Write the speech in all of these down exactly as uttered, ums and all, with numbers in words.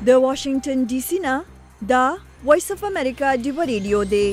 د واشنگټن ډي سي نه دا وایس اف امریکا ډیو ریډیو دی.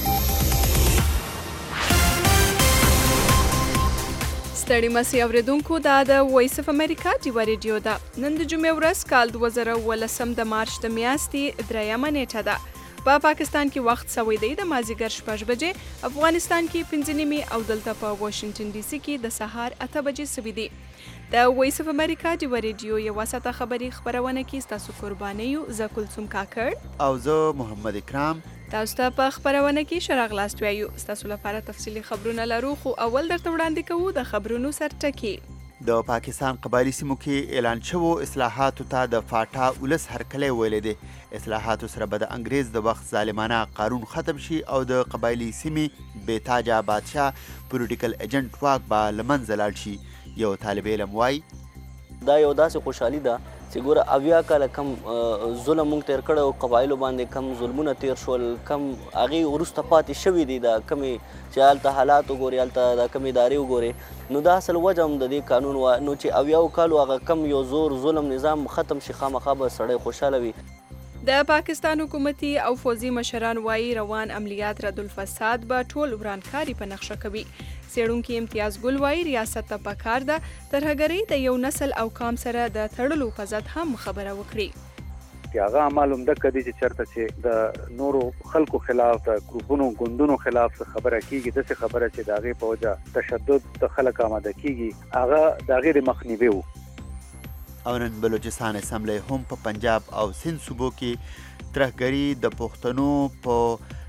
ستړي مسي اوریدونکو دا د وایس اف امریکا ډیو ریډیو ده. نن د جمعې ورځ کال دوه زره اوولسم د مارچ د میاشتې دریمه نیټه ده. په پا پاکستان کې وخت سوی دی د مازیګر شپږ بجې، افغانستان کې پنځه نیمې او دلته په واشنگټن ډي سي کې د سهار اته بجې سوي دي. د وایس اف امریکا ډیو ریډیو یوه ساعته خبري خپرونه کې ستاسو قرباني یو. زه کلثوم کاکړ او زه محمد اکرام. تاسو ته په خپرونه کې ښه راغلاست وایو. ستاسو لپاره تفصیلي خبرونه لرو، خو اول درته وړاندې کوو د خبرونو سرټکي. د پاکستان قبایلی سیمو کې اعلان شوو اصلاحاتو ته د فاټا ولس هرکلی ویلی دی. اصلاحاتو سره به د انګریز د وخت ظالمانه قانون ختم شي او د قبایلی سیمې بېتاجه بادشاه پولیټیکل ایجنټ واک به له منځه لاړ شي. یو طالب علم وایي دا یو داسې خوشحالي ده چې ګوره اویا کاله کم ظلم موږ تېر کړی او قبایلو باندې کم ظلمونه تېر شول، کم هغې وروسته پاتې شوي دي دا کمې چې هلته حالات وګورې، هلته دا کمې ادارې وګورې، نو دا اصل وجه هم د دې قانون وه. نو چې اویاو کالو هغه کم یو زور ظلم نظام ختم شي، خامخا به سړی خوشحاله وي. د پاکستان حکومتي او فوزي مشران وایي روان عملیات ردالفساد به ټول ورانکاري په نقشه کوي. څېړونکي امتیاز ګل وایي ریاست ته پکار ده ترهګرۍ د یو نسل او قام سره د تړلو په ضد هم خبره وکړي. چې هغه اعمال همدغه دي چې چېرته چې د نورو خلکو خلاف د ګروپونو ګوندونو خلاف خبره کېږي، داسې خبره چې د هغې په وجه تشدد د خلک آماده کېږي، هغه د هغې د مخنیوي و. او نن بلوچستان اسمبلی هم په پنجاب او سند صوبو کې ترهګري د پښتنو په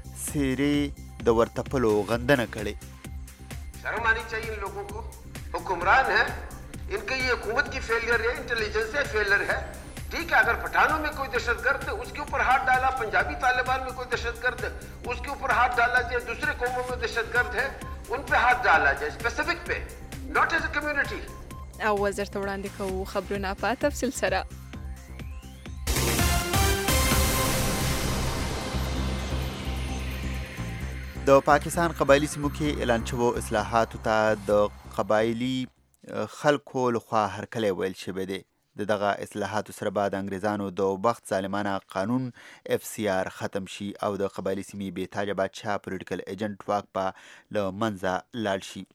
څېرې د ورتپلو غندنه کړې. शर्म आनी चाहिए इन लोगों को. हुक्मरान है, इनके ये हुकूमत की फेलियर है, इंटेलिजेंस है फेलियर है. ठीक है, अगर पठानों में कोई दहशतगर्द है उसके ऊपर हाथ डाला, पंजाबी तालिबान में कोई दहशतगर्द है उसके ऊपर हाथ डाला जाए, दूसरे कौमों में दहशतगर्द है उन पे हाथ डाला जाए, स्पेसिफिक पे, नॉट एज अ कम्युनिटी. او وزیر ته وړاندې کوو خبرونه په تفصیل سره. د پاکستان قبایلی سیمو کې اعلان شوو اصلاحاتو ته د قبایلی خلکو لخوا هرکلی ویل شوی دی. د دغه اصلاحاتو سره به د انګریزانو د وخت ظالمانه قانون اف سی آر ختم شي او د قبایلی سیمې بېتاجه بادشاه پولیټیکل ایجنټ واک به له منځه لاړ شي.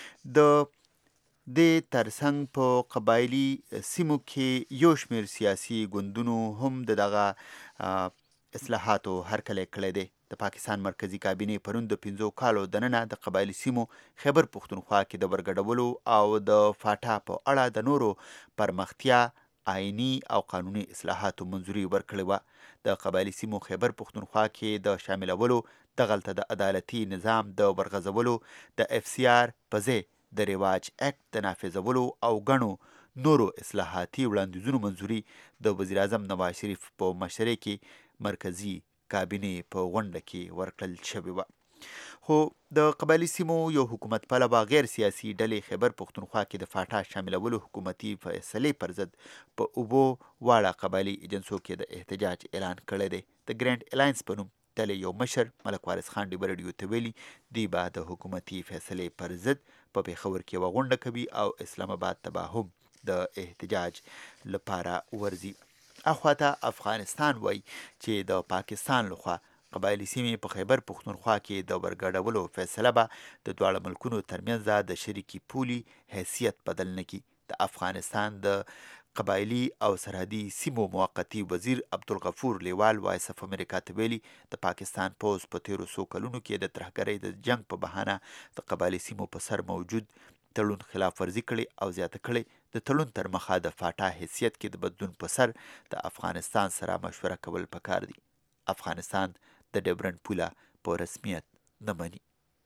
د دې ترڅنګ په قبایلی سیمو کې یو شمېر سیاسي ګوندونو هم د دغه اصلاحاتو هرکلی کړی دی. د پاکستان مرکزی کابینې پرون د پنځو کالو دننه د قبایلی سیمو خیبر پښتونخوا کې د ورګډولو او د فاټا په اړه د نورو پرمختیا، آئینی او قانوني اصلاحاتو منظوري ورکړې وه. د قبایلی سیمو خیبر پښتونخوا کې د شاملولو، دغلته د عدالتي نظام د ورغځولو، د اف سی آر په ځای د رواج اکټ د نافذولو او ګڼو نورو اصلاحاتي وړاندیزونو منظوري د وزیر اعظم نواز شریف په مشرۍ کې مرکزی کابینې په غونډه کې ورکړل شوې وه. خو د قبایلی سیمو یو حکومت پلوه غیر سیاسي ډلې خیبر پښتونخوا کې د فاټا شاملولو حکومتي فیصلې پر ضد په اوبو واړه قبایلی ایجنسو کې د احتجاج اعلان کړی دی. د ګرینډ الاینس په نوم ډلې یو مشر ملک وارث خان ډیو ریډیو ته ویلي دوی به د حکومتي فیصلې پر ضد په پېښور کې یوه غونډه کوي او اسلام آباد ته به هم د احتجاج لپاره ورځي. اخواته افغانستان وایي چې د پاکستان لخوا قبایلی سیمې په خیبر پښتونخوا کې د ورګډولو فیصله به د دواړه ملکونو ترمنځ د شریکي پولي حیثیت بدل نه کړي. د افغانستان د قبایلی او سرحدي سیمو موقتي وزیر عبدالغفور لیوال وایس اف امریکا ته ویلي د پاکستان پوځ په تیرو څو کلونو کې د ترهګرۍ د جنگ په بهانه د قبایلی سیمو په سر موجود تړون خلاف ورزي کړي او زیاته کړي. د تړون تر مخه د فاټا حیثیت کې د بدلون په سر د افغانستان سره مشوره کول پکار دي. افغانستان د ډیورنډ پوله په رسمیت نه مني.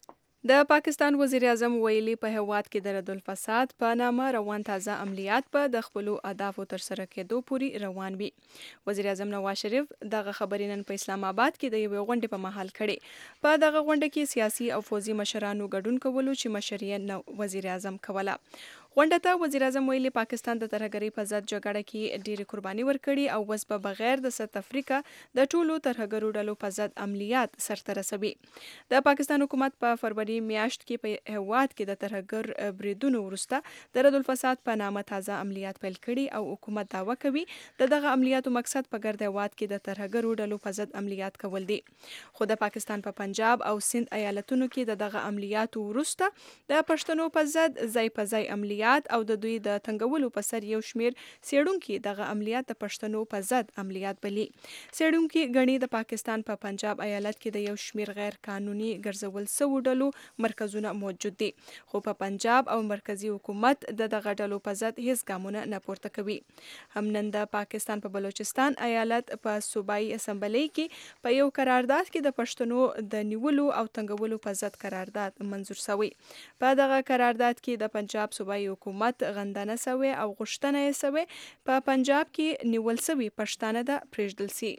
د پاکستان وزیر اعظم ویلي په هیواد کې د ردالفساد په نامه روان تازه عملیات به د خپلو اهدافو ترسره کېدو پورې روان وي. وزیر اعظم نواز شریف دغه خبرې نن په اسلام آباد کې د یوې غونډې په مهال کړې. په دغه غونډه کې سیاسي او فوزي مشرانو ګډون کولو چې مشري یې وزیر اعظم کوله. غونډه ته وزیر اعظم ویلي پاکستان د ترهګرۍ په ضد جګړه کې ډېرې قرباني ورکړي او اوس به بغیر د ساوث افریقا د ټولو ترهګرو ډلو په ضد عملیات سرته رسوي. د پاکستان حکومت په فروری میاشت کې په هواد کې د ترهګر بریدونو وروسته د رد الفساد په نامه تازه عملیات پیل کړي او حکومت دعوه کوي د دغه عملیاتو مقصد په ګرد هواد کې د ترهګرو ډلو په ضد عملیات کول دي. خو د پاکستان په پنجاب او سند ایالتونو کې د دغه عملیاتو وروسته د پښتنو په ضد ځای په ځای عملیات او د دوی د تنګولو په سر یو شمیر څېړونکي دغه عملیات د پښتنو په ضد عملیات بلي. څېړونکي ګڼي د پاکستان په پنجاب ایالت کې د یو شمیر غیر قانوني ګرځول شوو ډلو مرکزونه موجود دي، خو په پنجاب او مرکزی حکومت د دغه ډلو په ضد هیڅ ګامونه نه پورته کوي. هم نن د پاکستان په بلوچستان ایالت په صوبایي اسمبلی کې په یو قرارداد کې د پښتنو د نیولو او تنګولو په ضد قرارداد منظور شوی. په دغه قرارداد کې د پنجاب صوبایي حکومت غندنه شوی او غوښتنه یې شوی په پنجاب کې نیول شوي پښتانه د پرېږدل شي.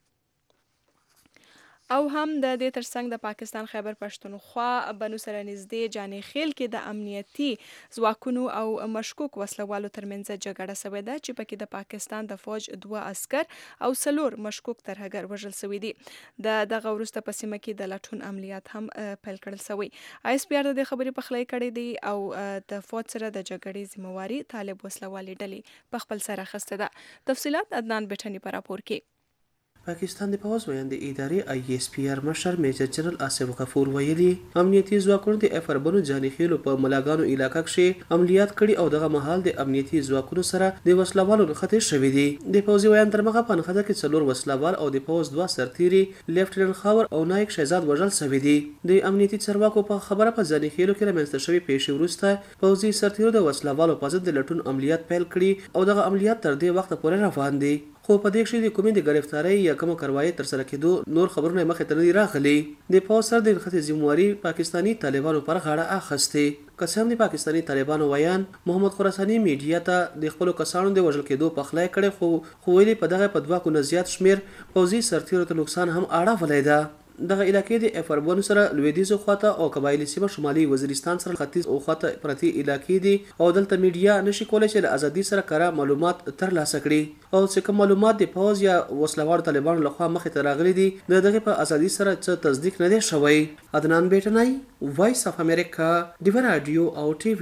او هم د دې ترڅنګ د پاکستان خیبر پښتونخوا بنو سره نږدې جانې خیل کې د امنیتي ځواکونو او مشکوک وسلوالو ترمنځ جګړه شوې ده چې پکې د پاکستان د فوج دوه عسکر او څلور مشکوک ترهګر وژل شوي دي. د دغه وروسته په سیمه کې د لټون عملیات هم پیل کړل شوي. آی اس پی آر د دې خبرې پخلی کړې دي او د فوج سره د جګړې ذمہواري طالب وسلوالې ډلې په خپل سر اخیسته ده. تفصیلات عدنان بټنی په راپور کې. پاکستان د پوځ ویاند ادارې آی اس پی آر مشر میجر جنرال آصف غفور ویلي امنیتي ځواکونو د افربنو جانې خیلو په ملاګانو علاقه کې عملیات کړي او دغه مهال د امنیتي ځواکونو سره د وسلوالو نښتې شوې دي. د پوځي ویاند تر مخه په نښته کې څلور وسلوال او د پوځ دوه سرتیري لیفټننټ خاور او نایک شهزاد وژل شوي دي. د امنیتي چارواکو په خبره په جانې خیلو کې رامنځته شوې پیښې وروسته پوځي سرتیرو د وسلوالو په ضد د لټون عملیات پیل کړي او دغه عملیات تر دې وخته پورې روان دي. خو په دې کې د کومې د گرفتاری یا کوم کاروایی تر سره کېدو نور خبرونه مخې ته نه راغلي. د پوځ سره د نښتې ذمہواري پاکستاني طالبانو پر غاړه اخیستې. که څه هم د پاکستاني طالبانو ویان محمد خراساني میډیا ته د خپلو کسانو د وژل کېدو پخلی کړی خو خو ویلي په دغه په دوه ګونه زیات شمېر پوځي سرتیرو ته نقصان هم اړولی ده. دغه علاقې د افربونو سره لویدیځو خواته او قبایلي سیمه شمالي وزیرستان سره ختیځ او خواته پرتې علاقې دي او دلته میډیا نشي کولی چې د ازادي سره کره معلومات ترلاسه کړي او چې کوم معلومات د پوځ یا وسلوالو طالبانو لخوا مخې ته راغلي دي د دغې په ازادي سره څه تصدیق نه دی شوی. عدنان بیټنی، وایس اف امریکا، ډیوه رادیو او ټي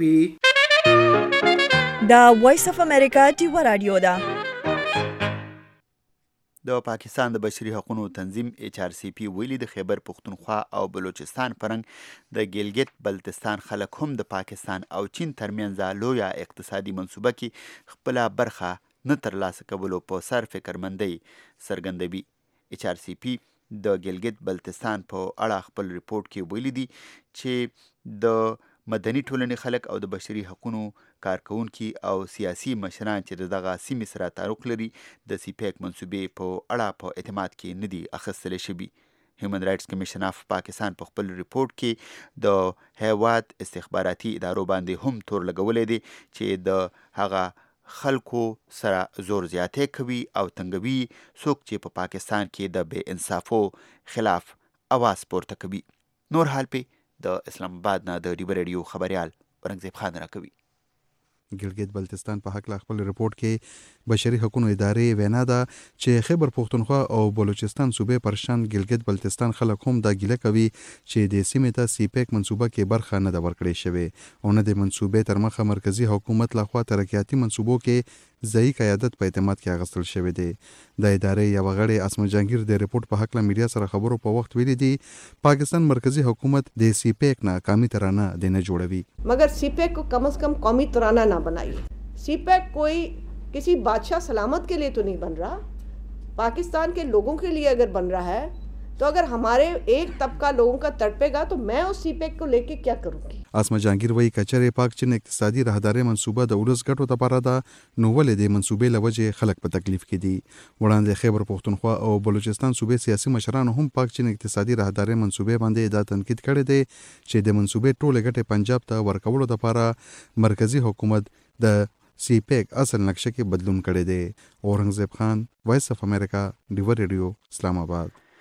وي. دا وایس اف امریکا ډیوه رادیو ده. د پاکستان د بشري حقوقو تنظیم ایچ آر سی پی ویلي د خیبر پختونخوا او بلوچستان پرنګ د ګیلګت بلتستان خلک هم د پاکستان او چین ترمنځ لویه اقتصادي منصوبه کې خپله برخه نه ترلاسه کولو په سر فکرمندۍ څرګندوي. ایچ آر سی پی د ګیلګت بلتستان په اړه خپل ریپورت کې ویلي دي چې د مدني ټولنې خلک او د بشري حقوقو کارکونکي او سیاسي مشران چې د دغه سیمې سره تعلق لري د سی پیک منصوبې په اړه په اعتماد کې نه دي اخیستلی شوي. هیومن رایټس کمیشن اف پاکستان په خپل ریپورت کې د هیواد استخباراتي ادارو باندې هم تور لګولی دی چې د هغه خلکو سره زور زیاتی کوي او تنګوي څوک چې په پاکستان کې د بې انصافو خلاف اواز پورته کوي. نور حال پې د اسلام آباد نه د ډیوه ریډیو خبریال اورنګزیب خان راکوي. ګلګت بلتستان په حق له خپل ریپورت کې بشري حقوقو ادارې وینا ده چې خیبر پختونخوا او بلوچستان صوبې پرشان ګلګت بلتستان خلک هم دا ګیله کوي چې د سیمې ته سی پیک منصوبه کې برخه نه ده ورکړې شوې او نه د منصوبې تر مخه مرکزی حکومت لخوا ترقیاتي منصوبو کې ځایي قیادت په اعتماد کې اخیستل شوی دی. د ادارې یوه غړې اسمه جهانګیر د ریپورت په هکله میډیا سره خبرو په وخت ویلي دي پاکستان مرکزی حکومت د سی پیک نه قومي ترانه د نه جوړوي مگر سی پیک کو कम से कम कौमी तराना ना बनाइए. सी पैक कोई किसी बादशाह सलामत के लिए तो नहीं बन रहा. पाकिस्तान के लोगों के लिए अगर बन रहा है तो अगर हमारे एक तबका लोगों का तड़पेगा तो मैं उस सी पैक को लेके क्या करूँगी. اسمه جهانګیر وایي که چېرې پاک چین اقتصادي راهدارۍ منصوبه د ولس ګټو دپاره ده نو ولې د منصوبې له وجې خلک په تکلیف کې دي. وړاندې خیبر پختونخوا او بلوچستان صوبې سیاسي مشرانو هم پاک چین اقتصادي راهدارۍ منصوبې باندې دا تنقید کړی دی چې د منصوبې ټولې ګټې پنجاب ته ورکولو دپاره مرکزي حکومت د سی پیک اصل نقشه کې بدلون کړی دی. اورنګزیب خان، وایس اف امریکا، ډیوه ریډیو، اسلام آباد.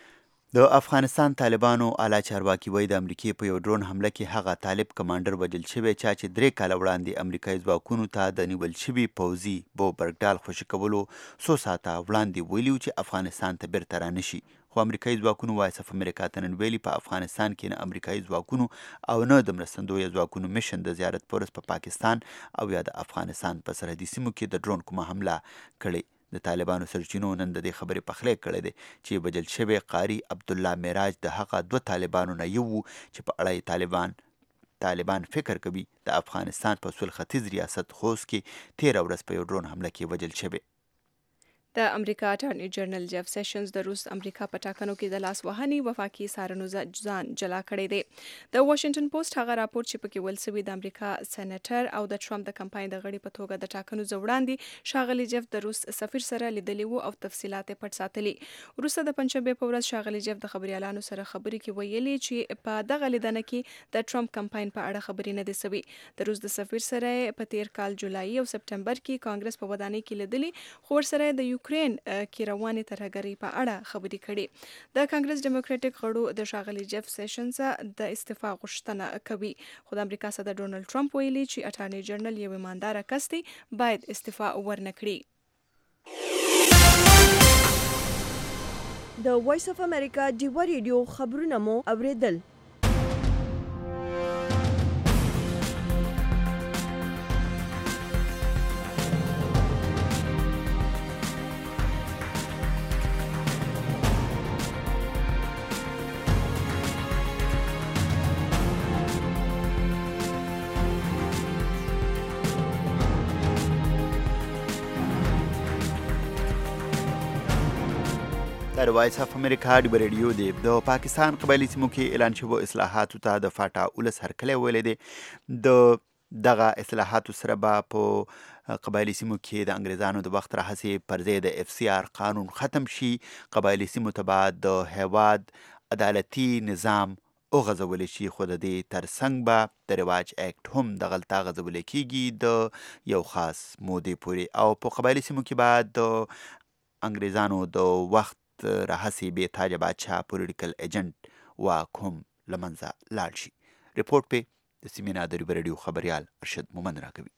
د افغانستان طالبانو اعلی چارواکي وایي د امریکې په یو ډرون حمله کې هغه طالب کمانډر وژل شوی چا چې درې کاله وړاندې امریکایي ځواکونو ته د نیول شوي پوځي بو برګډال خوشي کولو څو ساعته وړاندې ویلي و چې افغانستان ته بیرته رانشي، خو امریکایي ځواکونو وایس اف امریکا ته نن ویلي په افغانستان کې نه امریکایي ځواکونو او نه د مرستندویه ځواکونو میشن د زیارت پرس په پا پاکستان او یا د افغانستان په سرحدي سیمو کې د ډرون کومه حمله کړې. د طالبانو سرچینو نن د دې خبرې پخلی کړی دی چې وژل شوی قاري عبدالله معراج د هغه دوه طالبانو نه یو و چې په اړه طالبان طالبان فکر کوي د افغانستان په سویل ختیځ ریاست خوست کې تیره ورځ په یو ډرون حمله کې وژل شوی. د امریکا اټارنی جنرال جف سیشنز د روس امریکا په ټاکنو کې د لاس وهنې وفاقي څارنو ځان جلا کړی دی. د واشنگټن پوسټ هغه راپور چې پکې ویل شوی د امریکا سېنیټر او د ټرمپ د کمپاین د غړي په توګه د ټاکنو ځوړاندې ښاغلي جف د روس سفیر سره لیدلی وو او تفصیلات یې پټ ساتلي. وروسته د پنجشنبې په ورځ ښاغلي جف د خبريالانو سره خبرې کې ویلي چې په دغه لیدنه کې د ټرمپ کمپاین په اړه خبرې نه دي سوي. د روس د سفیر سره په تیر کال جولای او سپټمبر کې کانګرس په ودانۍ کې لیدلي، خو ورسره د یوکرين کې روانې ترهګرۍ په اړه خبرې کړي. د کانګرس ډیموکراټیک غړو د ښاغلي جف سیشنز د استعفا غوښتنه کوي، خو د امریکا صدر ډونالد ټرمپ ویلي چې اټارنی جنرال یو ایماندار کس دی، باید استعفا ورنه کړي. د وایس اف امریکا ډیوا ریډیو خبرونه مو اوریدل. د وایس اف امریکا ډیوا ریډیو دی. د پاکستان قبایلي سیمو کې اعلان شوو اصلاحاتو ته د فاټا اولس هرکلی ویلی دی. د دغه اصلاحاتو سره به په قبایلي سیمو کې د انګریزانو د وخت راهیسې پر ځای د اف سی آر قانون ختم شي. قبایلي سیمو ته به د هیواد عدالتي نظام وغځولی شي، خو د دې ترڅنګ به د رواج اکټ هم دغلته غځولی کېږي د یو خاص مودې پورې، او په قبایلي سیمو کې به د انګریزانو د وخت راهسې بې تاجه بادشاه پولیټیکل ایجنټ واک هم له منځه لاړ شي. ریپورټ پې د سیمې نه د ډیوا ریډیو خبریال ارشد مومند راکوي.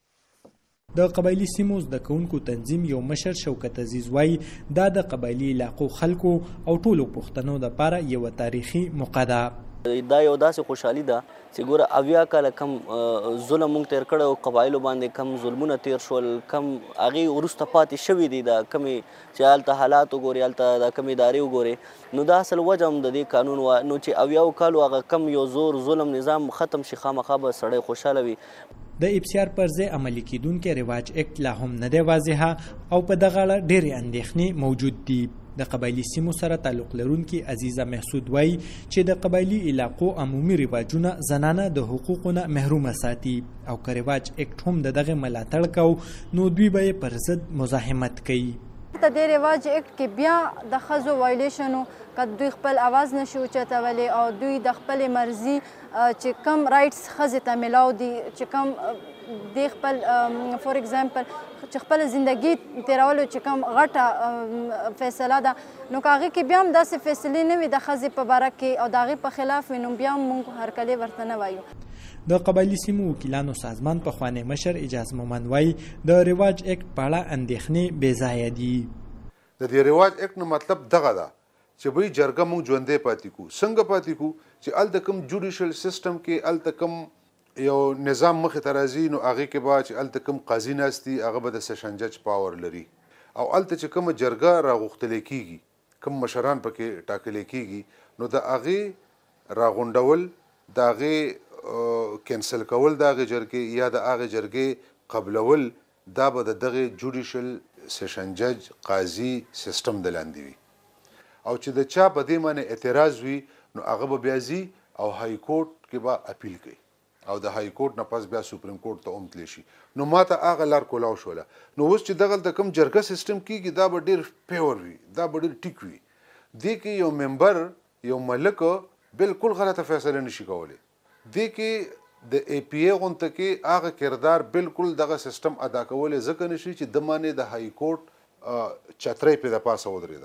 د قبایلي سیمو زده کوونکو تنظیم یو مشر شوکت عزیز وایي دا د قبایلي علاقو خلکو او ټولو پښتنو دپاره یوه تاریخي موقع ده. دا یو داسې خوشحالي ده چې ګوره اویا کاله کم ظلم موږ تیر کړی او قبایلو باندې کم ظلمونه تیر شول، کم هغې وروسته پاتې شوي دي، دا کمې چې هلته حالات وګورې، هلته دا کمې ادارې وګورې، نو دا اصل وجه هم د دې قانون وه. نو چې اویاو کالو هغه کم یو زور ظلم نظام ختم شي، خامخا به سړی خوشحاله وي. د اف سی آر پر ځای عملي کیدونکي رواج اکټ لا هم نه دی واضحه او په دغه اړه ډېرې اندېښنې موجود دي. د قبایلي سیمو سره تعلق لرونکي عزیزه محسود وایي چې د قبایلي علاقو عمومي رواجونه زنانه د حقوقو نه محرومه ساتي، او که رواج اکټ هم د دغه ملاتړ کو نو دوی به یې پر ضد مزاحمت کوي. د دې رواج اکټ کې بیا د ښځو وایلیشنو که دوی خپل اواز نشي اوچتولی او دوی د خپلې مرضي چې کم رایټس ښځې ته میلاو دي، چې کم د خپل فور ایگزامپل چې خپل زندگی تیرولو چې کم غټه فیصله ده، نو که هغې کې بیا هم داسې فیصلې نه وي د ښځې په باره کې او د هغې په خلاف وي، نو بیا هم موږ هرکلی ورته نه وایو. د قبایلي سیمو وکیلانو سازمان پخوانی مشر اجاز مومند وایي د رواج اکټ په اړه اندېښنې بې ځایه دي. د دې رواج اکټ نه مطلب دغه ده چې وایي جرګه موږ ژوندی پاتې کړو. څنګه پاتې کړو چې هلته کوم جوډیشل سیسټم کې هلته کوم یو نظام مخې ته راځي، نو هغې کې به چې هلته کوم قاضي ناست دي هغه به د سیشن جج پاور لري، او هلته چې کومه جرګه راغوښتلی کېږي، کوم مشران پکې ټاکلی کېږي، نو د هغې راغونډول، د هغې کینسل کول د هغې جرګې یا د هغې جرګې قبلول، دا به د دغې جوډیشل سیشن جج قاضي سیسټم د لاندې وي. او چې د چا په دې باندې اعتراض وي نو هغه به بیا ځي او های کورټ کې به اپیل کوي، او د های کورټ نه پس بیا سپریم کورټ ته هم تللی شي. نو ما ته هغه لار کولاو شوله. نو اوس چې دغلته کوم جرګه سیسټم کېږي دا به ډېر پیور وي، دا به ډېر ټیک وي. دې کې یو ممبر، یو ملک بالکل غلطه فیصله نشي کولی. دې کې د ای پی ای غونته کې هغه کردار بالکل دغه سیسټم ادا کولی ځکه نشي چې د باندې د های کورټ چترۍ پې د پاسه ودرېده.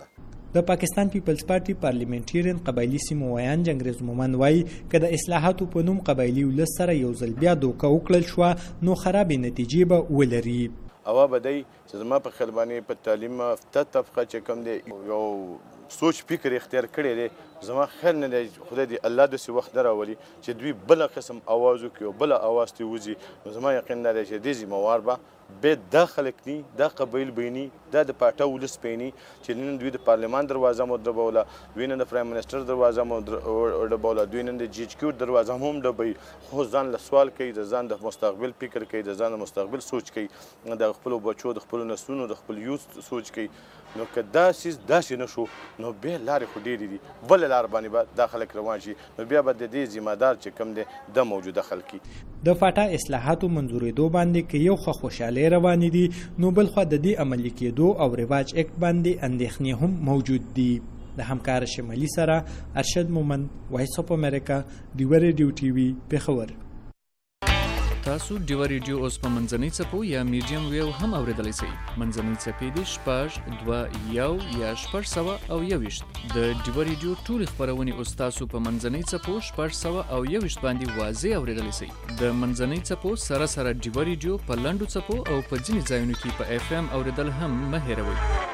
د پاکستان پیپلز پارټي پارلیمنټریان قبایلی سیمو ویان جنگریز مومن وایي که د اصلاحاتو په نوم قبایلي ولس سره یو ځل بیا دوکه وکړل شوه نو خرابې نتیجې به ولري. اوا بدای چې زما په خیال باندې په تعلیم یافته طبقه چې کوم دی یو سوچ فکر اختیار کړی دی زما خیال نه دی خدای دې الله داسې وخت راولي چې دوی بله قسم اواز وکړي او بله اواز ترې وځي نو زما یقین دا دی چې دې ذمهوار به به دا خلک ني دا قبایل بیني دا د پاټه ولس بیني چې نن دوی د پارلمان دروازه مو دربوله دوی نن د پرایم منسټر دروازه مو دربوله دوی نن د جی ایچ کیو دروازه هم ډبوي خو ځان له سوال کوي د ځان د مستقبل فکر کوي د ځان د مستقبل سوچ کوي د خپلو بچو د خپلو نسلونو د خپل یوز سوچ کوي نو که دا سیز داسې نه شو نو بیا لارې خو ډېرې دي بله لار باندې به دا خلک روان شي نو بیا به د دې ذمهدار چې کوم دی د موجوده خلکي د فاټا اصلاحاتو منظورېدو باندې که یو ښه خوشحالۍ روانې دي نو بل خوا د دې عملي کېدو او رواج اکټ باندې اندېښنې هم موجود دي. د همکار شمالي سره ارشد مومن وایس اف امریکا ډیوه ریډیو ټي وي پېښور. تاسو ډیوه ریډیو اوس په منځنۍ څپو یا میډیم ویو هم اورېدلی شئ. منځنۍ څپې دي شپږ دوه یو یا شپږ سوه او یوویشت. د ډیوه ریډیو ټولې خپرونې اوس تاسو په منځنۍ څپو شپږ سوه او یوویشت باندې واضح اورېدلی شئ. د منځنۍ څپو سره سره ډیوه ریډیو په لنډو څپو او په ځینې ځایونو کې په اف ام اورېدل هم مه هېروئ.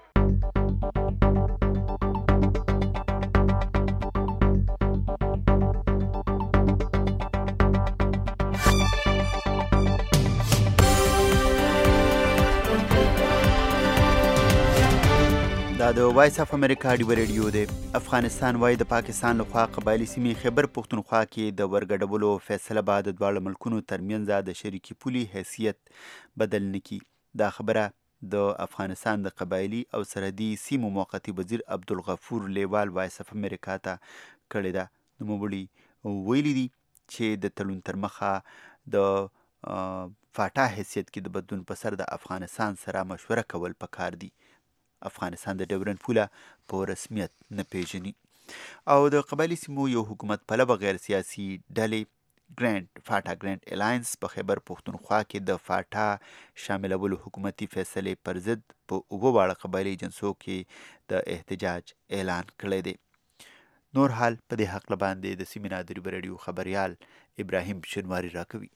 دا د وایس اف امریکا ډیوه ریډیو دی. افغانستان وایي د پاکستان لخوا قبایلي سیمې خیبر پښتونخوا کې د ورګډولو فیصله به د دواړو ملکونو ترمنځ د شریکي پولي حیثیت بدل نه کړي. دا خبره د افغانستان د قبایلي او سرحدي سیمو موقتي وزیر عبدالغفور لیوال وایس اف امریکا ته کړې ده. نوموړي ویلي دي چې د تړون تر مخه د فاټا حیثیت کې د بدلون په سر د افغانستان سره مشوره کول پکار دي. افغانستان د ډیورنډ پوله په رسمیت نه پیژني او د قبایلي سیمو یو حکومت پلوه غیر سیاسي ډلې ګرانډ فاټا ګرانډ الاینس په خیبر پښتونخوا کې د فاټا شاملولو حکومتي فیصلې پر ضد په اووه واړه قبایلي جنسو کې د احتجاج اعلان کړی دی. نور حال په دې هکله باندې د سیمې نه د ډیوه ریډیو خبریال ابراهیم شنواري راکوي.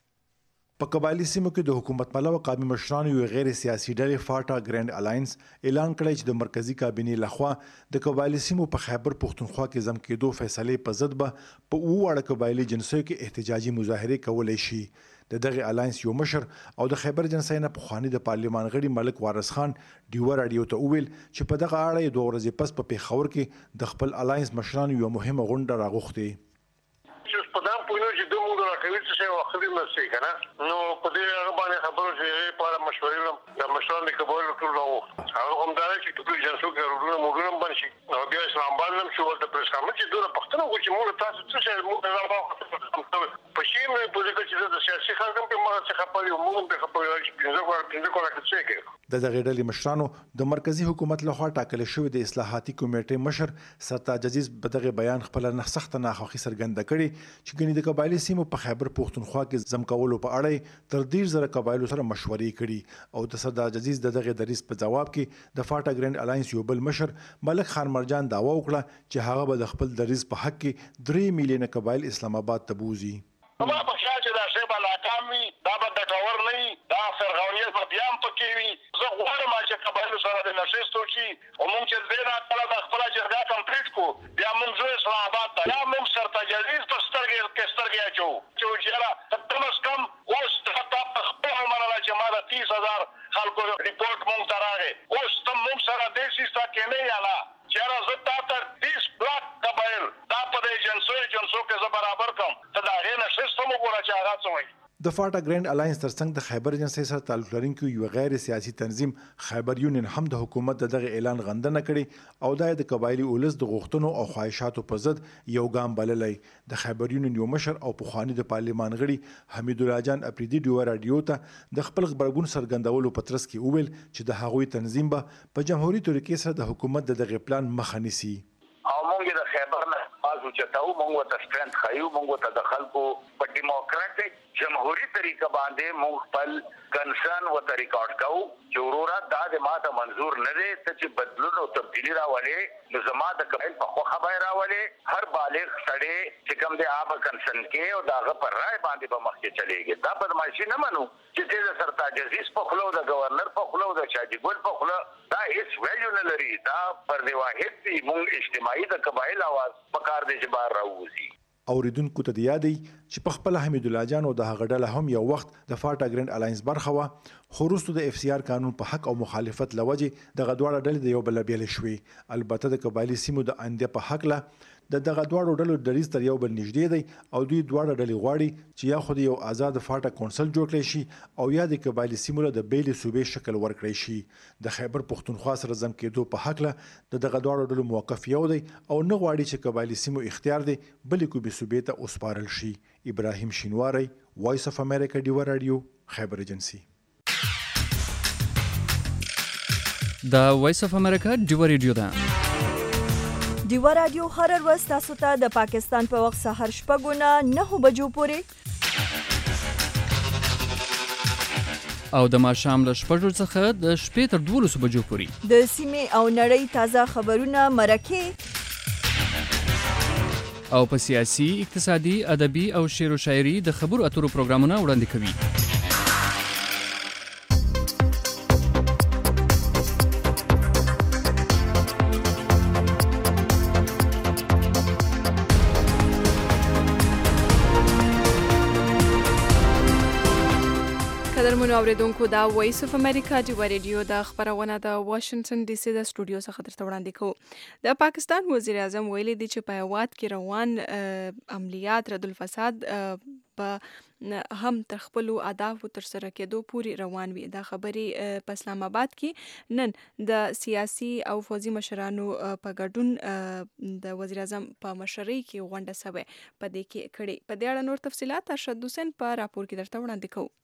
په قبایلی سیمو کې د حکومت پلوه قومي مشرانو یو غیر سیاسي ډلې فاټا ګرانډ الاینس اعلان کړی چې د مرکزی کابینې لخوا د قبایلی سیمو په خیبر پښتونخوا کې ضم کېدو فیصلې په ضد به په اووه واړه قبایلي جنسو کې احتجاجي مظاهرې کولی شي. د دغه الاینس یو مشر او د خیبر جنسۍ نه پخواني د پارلمان غړي ملک وارث خان ډیوه راډیو ته وویل چې په دغه اړه یې دوه ورځې پس په پیښور کې د خپل الاینس مشرانو یو مهمه غونډه راغوښتې. په دا پوینو چې دوه موږ راکوي څه شی واخلي نه شي که نه نو په دې هغه باندې خبرو چې هغې په اړه مشورې وکړم د مشرانو د قبایلو ټول راوغوښتل هغه همدا ده چې ټولو جنسو کې روډونه موډونه هم بند شي او بیا اسلام آباد هم شو ورته پرېس کړم چې دوی پوښتنه وکړو چې موږ تاسو څه شی موږ نظام واخلو په شي مې په ځکه چې زه د سیاسي خلک هم پرې ما څه خفه یم موږ هم پرې خفه یو چې پنځه کاله پنځه کاله کې څه کوي. د دغې ډلې مشرانو د مرکزي حکومت لخوا ټاکل شوی د اصلاحاتي کمیټې مشر سرتاج عزیز په دغه بیان خپله نه سخته ناخوښي څرګنده کړې چې ګنې د قبایلي سیمو په خیبر پښتونخوا کې ضم کولو په اړه تر دېرش زره قبایلو سره مشورې کړي او د سرتاج عزیز د دغې دریځ په جواب کې د فاټا ګرانډ الاینس یو بل مشر ملک خان مرجان دعوا وکړه چې هغه به د خپل دریځ په حق کې درې میلیونه قبایل اسلام آباد ته بوځي. ما په خیال چې دا شی به ناکام وي دا به ګټور نه وي دا فرغونیت به بیا هم پکې وي. زه غواړم چې قبایلو سره د نشست وشي او موږ چې درې ناکاله د خپله جرګه کمپلیټ کړو بیا موږ ځو اسلام آباد ته بیا موږ سرتاج عزیز په سترګې کې سترګې اچوو چې یاره کم از کم اوس حتی په خپله ومنله چې ما د تیس هزار خلکو ریپورټ موږ ته راغی اوس ته موږ سره دې سیسته کې نه یاله چې یاره زه تا ته تیس بلاک قبایل دا په دې جنسو جنسو کې زه برابر کړم ته د هغې نشست هم وګوره چې هغه څه وایي. د فاټا ګرانډ الاینس ترڅنګ د خیبر جنسۍ سره تعلق لرونکي یو غیر سیاسي تنظیم خیبر یونین هم د حکومت د دغه اعلان غندنه کړې او دا د قبایلي اولس د غوښتنو او خواهشاتو په ضد یو ګام بللی. د خیبر یونین یو مشر او پخواني د پارلمان غړي حمید الله جان اپریدي ډیوه راډیو ته د خپل غبرګون څرګندولو په ترڅ کې وویل چې د هغوی تنظیم به په جمهوري طریقې سره د حکومت د دغه پلان مخه نیسي. او موږ د خیبر نه پاسو چتاو موږ ته سټرنث خایو موږ ته د خلکو په ډیموکراټیک جمهوریت طریقه باندې موږ خپل کنسرن و طریقه اٹکاو چې ورورا دا د ماته منظور نه دی چې بدلون او تبدیلی راولې نو زما د قبایل په خو خبر راولې هر بالغ سړی چې کوم دی آب کنسرن کې او داغه پر رائے باندې به مخکې چلیږي دا بدمعشي نه منو چې د سرتاج عزیز په خلو د گورنر په خلو د شاجي ګل په خلو دا هیڅ ویلیو نه لري دا پر دی واحد دی موږ اجتماعي د قبایل आवाज په کار دی چې بار راوځي اوریدونکو ته د یادې چې په خپل حمید الله جان او د هغه ډله هم یو وخت د فاټا ګرینډ الاینس برخه وه خو وروسته د اف سی آر قانون په حق او مخالفت لوجې دغه دواړه ډلې د یو بل بیلې شوې البته د قبایلي سیمو د اندیا په حق له د دغه دواړو ډلو دریځ تر یو بل نږدې دی او دوی دواړه ډلې غواړي چې یا خو د یو آزاد فاټا کونسل جوړ کړی شي او یا د قبایلي سیمو له د بیلې صوبې شکل ورکړی شي د خیبر پښتونخوا سره ضم کېدو په حق له د دغه دواړو ډلو موقف یو دی او نه غواړي چې قبایلي سیمو اختیار دی بلې کومې صوبې ته وسپارل شي ابراهیم شینواری وایس اف امریکا ډیوا رادیو خیبر ایجنسی دا وایس اف امریکا ډیوا رادیو ده ډیوا رادیو هر ورځ تاسو ته د پاکستان په وخت سهار شپږ نه نهه بجو پورې او د ماښام له شپږو څخه د شپې تر دولسو بجو پورې د سیمې او نړۍ تازه خبرونه مرکې او په سیاسي اقتصادي ادبي او شعر و شاعري د خبرو اترو پروګرامونه وړاندې کوي قدرمنو اوریدونکو دا وایس اف امریکا ډیوا رادیو د خبرونه د واشنگټن ډي سي د سټوډیو څخه درته وړاندې کوو د پاکستان وزیر اعظم ویلي دی چې په هیواد کې روان عملیات رد الفساد په هم تر خپل اهدافو تر سره کېدو پورې روان وي دا خبرې په اسلام آباد کې نن د سیاسي او فوزي مشرانو په ګډون د وزیر اعظم په مشرۍ کې غونډه سوې په دې کې کړي په دې اړه نور تفصيلات ارشد حسین په راپور کې درته وړاندې کوو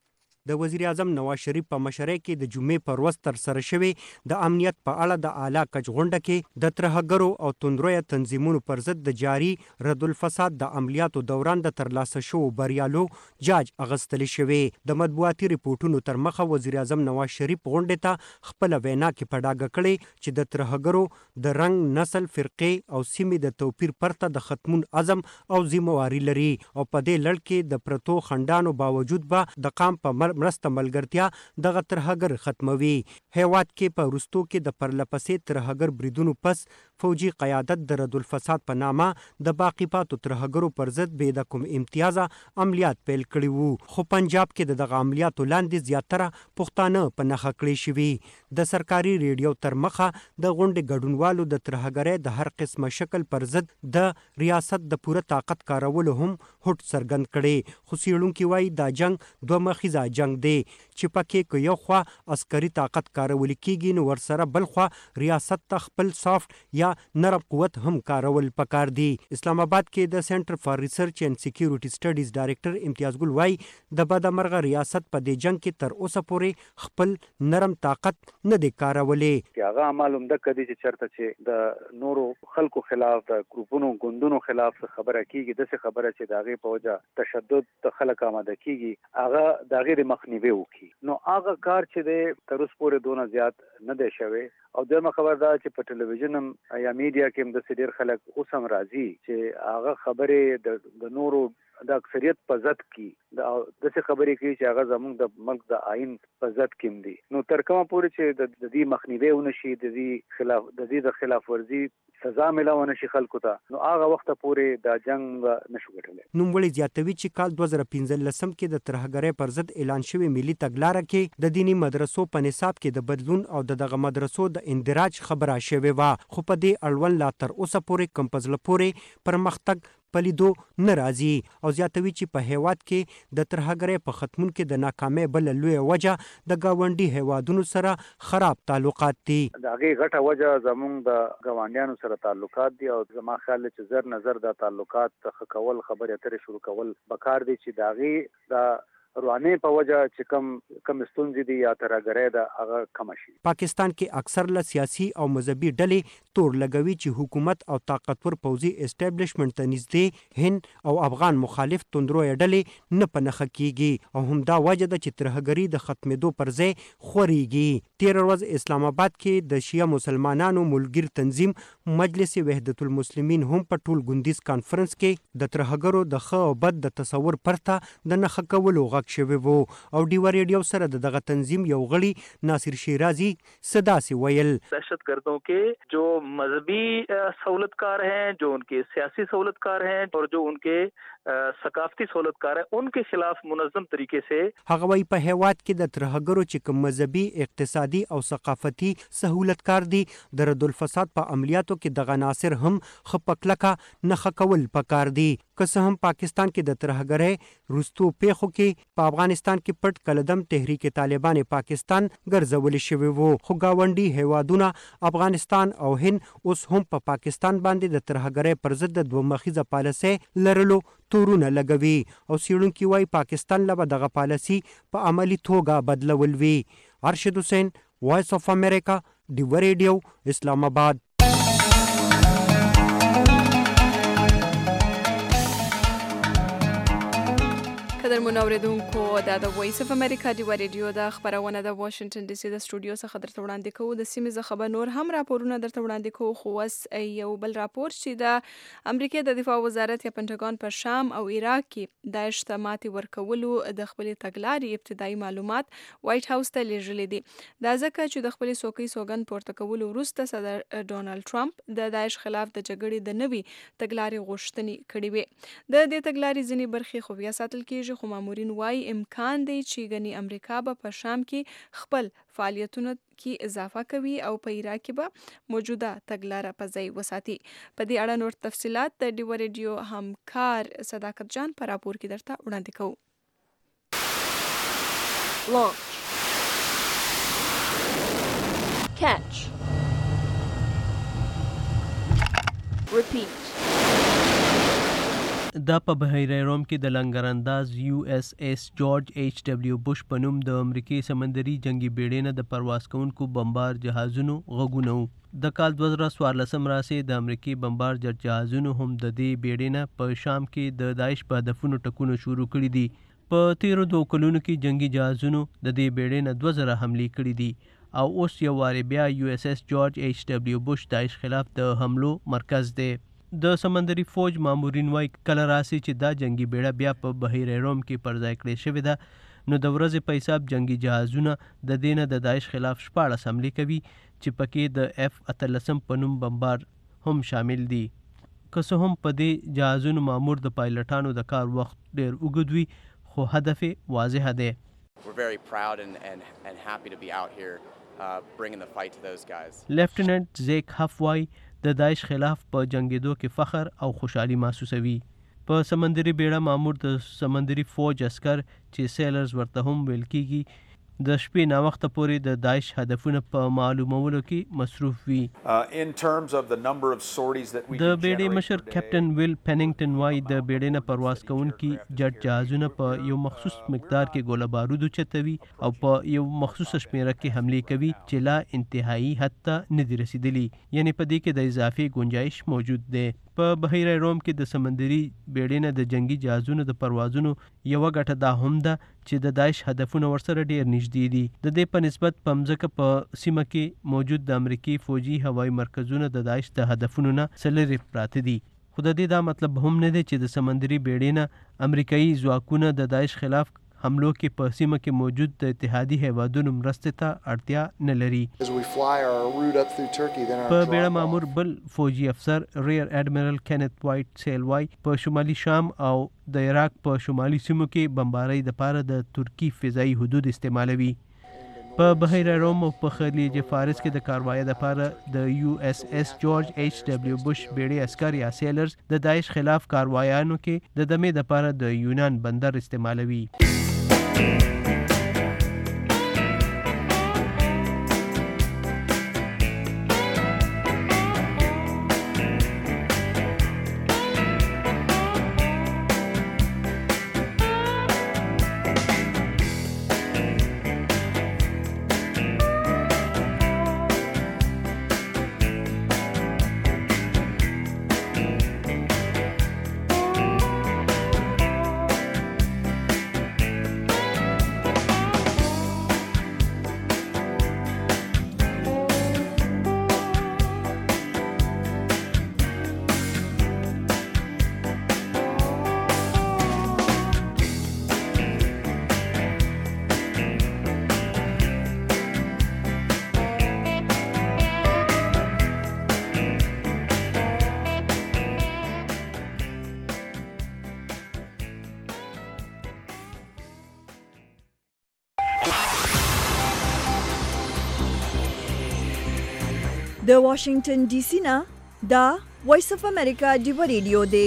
د وزیر اعظم نواز شریف په مشرۍ کې د جمعې پر ورځ تر سره شوې د امنیت په اړه د اعلی کچ غونډه کې د ترهګرو او توندرویه تنظیمونو پر ضد د جاري رد الفساد د عملیاتو دوران د ترلاسه شوو بریالو جاج اغستلې شوې د مطبوعاتي ریپورتونو تر مخه وزیر اعظم نواز شریف غونډې ته خپل وینا کې په ډاګه کړې چې د ترهګرو د رنګ نسل فرقې او سیمې د توپیر پرته د ختمون عزم او ذمہواری لري او په دې لړ کې د پرتو خندانو باوجود به د قام په مرسته ملګرتیا دغه ترهګر ختموي هیواد کې په وروستو کې د پرلپسې ترهګر بریدونو پس فوجي قیادت د رد الفساد په نامه د باقی پاتو ترهګرو پر ضد بې د کوم امتیازه عملیات پیل کړي وو خو پنجاب کې دغه عملیاتو لاندې زیاتره پښتانه په نښه کړي شوي د سرکاري ریډیو تر مخه د غونډې ګډونوالو د ترهګرۍ د هر قسمه شکل پر ضد د ریاست د پوره طاقت کارولو هم هوټ څرګند کړي خو څېړونکي وایي دا جنگ دوه مخیزه جنگ دی چې پکې که یو خوا عسکري طاقت کارول کیږي نو ورسره بل خوا ریاست ته خپل سافت یا نرم قوت هم کارول پکار دی اسلام آباد کې د سنټر فار ریسرچ اینڈ سکیورټي سټډیز ډایریکټر امتیاز ګل وایي د بدمرغه ریاست په دې جنگ کې تر اوسه پورې خپل نرم طاقت نه دی کارولې هغه معلوم ده کدي چې چرته چې د نورو خلکو خلاف د ګروپونو ګوندونو خلاف خبره کیږي د خبره چې داغه په وجه تشدد د خلک آماده کیږي هغه داغه د مخنیوي وکي نو هغه کار چې د تر اوسه پورې دونه زیات نه دی شوی او دغه خبر دا چې په ټلویزیون یا میډیا کې هم د سړي خلک اوس هم راځي چې هغه خبره د نورو د اکثریت په ضد کې د دغه خبرې کوي چې هغه زموږ د ملک د آئین په ضد کې دي نو تر کومه پورې چې د دې مخنیوي ونشي د دې خلاف د دې د خلاف ورزي سزا ملونه شي خلکو ته نو هغه وخت پورې د جنگ نشو ګټلای نوموړي زیاتوي چې کال دوه زره پنځه لسم کې د ترهګرۍ پر ضد اعلان شوی ملي تګلارې کې د دینی مدرسو په نصاب کې د بدلون او دغه مدرسو د اندراج خبره شوې و خو په دې اړوند لا تر اوسه پورې کمپزله پورې پرمختګ پلیدو ناراضي او زیاتوي چې په هیواد کې د ترهګرۍ په ختمون کې د ناکامۍ بل لوی وجه د گاونډي هیوادونو سره خراب تعلقات دي دا غي غټه وجه زموږ د گاونډیانو سره تعلقات دي او زما خیال چې زر نظر د تعلقات څخه کول خبرې اترې شروع کول بکار دي چې دا غي د روانه په وجه چې کم کم ستونزې دي یا ترګرې ده هغه کم شي. پاکستان کې اکثر له سیاسي او مذهبي ډلې تور لګوي چې حکومت او طاقتور پوځي اسټابلیشمنت ته نږدې هند او افغان مخالف توندروي ډلې نه پنهخه کیږي او همدا وجه ده چې ترهګري د ختمېدو پر ځای خوريږي. تیر ورځ اسلام آباد کې د شیعه مسلمانانو ملګر تنظیم مجلس وحدت المسلمین هم په ټول ګوندیز کانفرنس کې د ترهګرو د ښه او بد د تصور پرته د نښه کولو غږ شوی وو او ډیوا ریډیو سره د دغه تنظیم یو غړي ناصر شیرازی صداسي ویل دهشت گردوں کے جو مذہبی سہولتکار ہیں, جو ان کے سیاسی سہولتکار ہیں اور جو ان کے ثقافتی سہولتکار ہیں, ان کے خلاف منظم طریقے سے هغه وی په هیواد کې د ترهګرو چې کوم مذهبي اقتصادي او ثقافتي سہولتکار دي د رد الفساد په عملیاتو کې دغه ناصر هم خپکلکه نخښه کول پکار دي. که څه هم پاکستان کې د ترهګرۍ رستو پیښو کې په افغانستان کې پټ کلدم تحریک طالبان پاکستان ګرځول شوی وو, خو گاونډي هیوادونه افغانستان او هند اوس هم په پا پاکستان باندې د ترهګرۍ پر ضد د دوه مخیزه پالیسۍ لرلو تورونه لګوي او څېړونکي وایي پاکستان له به دغه پالیسي په عملي توګه بدلول وي. ارشد حسین, وایس اف امریکا, ډیوا ریډیو, اسلام آباد. قدرمن اوریدونکو دا د وایس اف امریکا ډیوا ریډیو د خبرونه د واشنگټن ډي سي د سټوډیو څخه درته وړاندې کوو. د سیمې څخه به نور هم راپورونه درته وړاندې کوو, خو اوس یو بل راپور چې د امریکا د دفاع وزارت یا پنټاګون پر شام او عراق کې داعش ته ماتې ورکولو د خپلې تګلارې ابتدایي معلومات وایټ هاوس ته لیږلي دي. دا ځکه چې د خپلې څوکۍ سوګند پورته کولو وروسته صدر ډونالډ ټرمپ د داعش خلاف د جګړې د نوي تګلارې غوښتنې کړې وې. د دې تګلارې ځینې برخې خو بیا ساتل کېږي, خو مامورین وایي امکان دی چې ګنې امریکا به په شام کې خپل فعالیتونه کې اضافه کوي او په عراق کې به موجوده تګلاره په ځای وساتي. په دې اړه نور تفصیلات د ډیوا ریډیو همکار صداقت جان په راپور کې درته وړاندې کوو. Launch. Catch. Repeat. دا په بحیره روم کې د لنګرانداز یو اس اس جورج ایچ ډبلیو بوش په نوم د امریکای سمندري جنگي بیړۍ نه د پرواز کوونکو بمبار جهازونو غږونه وو. د کال دوه زره څوارلسم راسې د امریکای بمبار جټ جهازونو هم د دې بیړۍ نه په شام کې د داعش په هدفونو ټکونه شروع کړي دي. په تیرو دوه کلونو کې جنگي جهازونو د دې بیړۍ نه دوه زره حملې کړي دي او اوس یو وارې بیا یو اس اس جورج ایچ ډبلیو بوش داعش خلاف د حملو مرکز دی. د سمندري فوج مامورین وایي کله راسي چې دا جنگي بیړه بیا په بحیره روم کې پر ځای کړې شوې ده, نو د ورځې په حساب جنگي جهازونه د دې نه د داعش خلاف شپاړس حملې کوي چې پکې د اف اتلسم په نوم بمبار هم شامل دي. که څه هم په دې جهازونو مامور د پایلټانو د کار وخت ډېر اوږد وي, خو هدف یې واضح دی. لیفټیننټ زیک هف وایي د داعش خلاف په جنگیدو کې فخر او خوشحالي محسوسوي. په سمندري بیړه مامور د سمندري فوج عسکر چې سیلرز ورته هم ویل کیږي د شپې ناوخته پورې د داعش هدفونه په معلومولو کې مصروف وي. د بیړۍ مشر کیپټن ویل پیننګټن وایي د بیړۍ نه پرواز کوونکي جټ جهازونه په یو مخصوص مقدار کې ګوله بارود اوچتوي او په یو مخصوصه شمیره کې حملې کوي چې لا انتهایی حد ته نه دي رسیدلي, یعنی په دې کې د اضافي گنجایش موجود دی. په بحیره روم کې د سمندري بیړۍ نه د جنگي جهازونو د پروازونو یوه ګټه دا هم ده چې د داعش هدفونه ورسره ډېر نږدې دي. د دې په نسبت په مځکه په سیمه کې موجود د امریکای فوجي هوایي مرکزونه د داعش د هدفونو نه څه لرې پراته دي. خو د دې دا مطلب هم نه دی چې د سمندري بیړۍ نه امریکایي ځواکونه د داعش خلاف حملو کې په سیمه کې موجود د اتحادي هیوادونو مرستې ته اړتیا نه لري. په بیړه مامور بل فوجي افسر ریئر اډمیرل کینت وایټ سیل وایي په شمالي شام او د عراق په شمالي سیمو کې بمبارۍ دپاره د ترکي فضایي حدود استعمالوي. په بحیره روم او په خلیج فارس کې د کاروایۍ دپاره د یو اس اس جورج ایچ ډبلیو بوش بیړۍ عسکر یا سیلرز د داعش خلاف کاروایانو کې د دمې دپاره د یونان بندر استعمالوي. د واشنگټن ډي سي نه دا وایس اف امریکا ډیو ریډیو دی.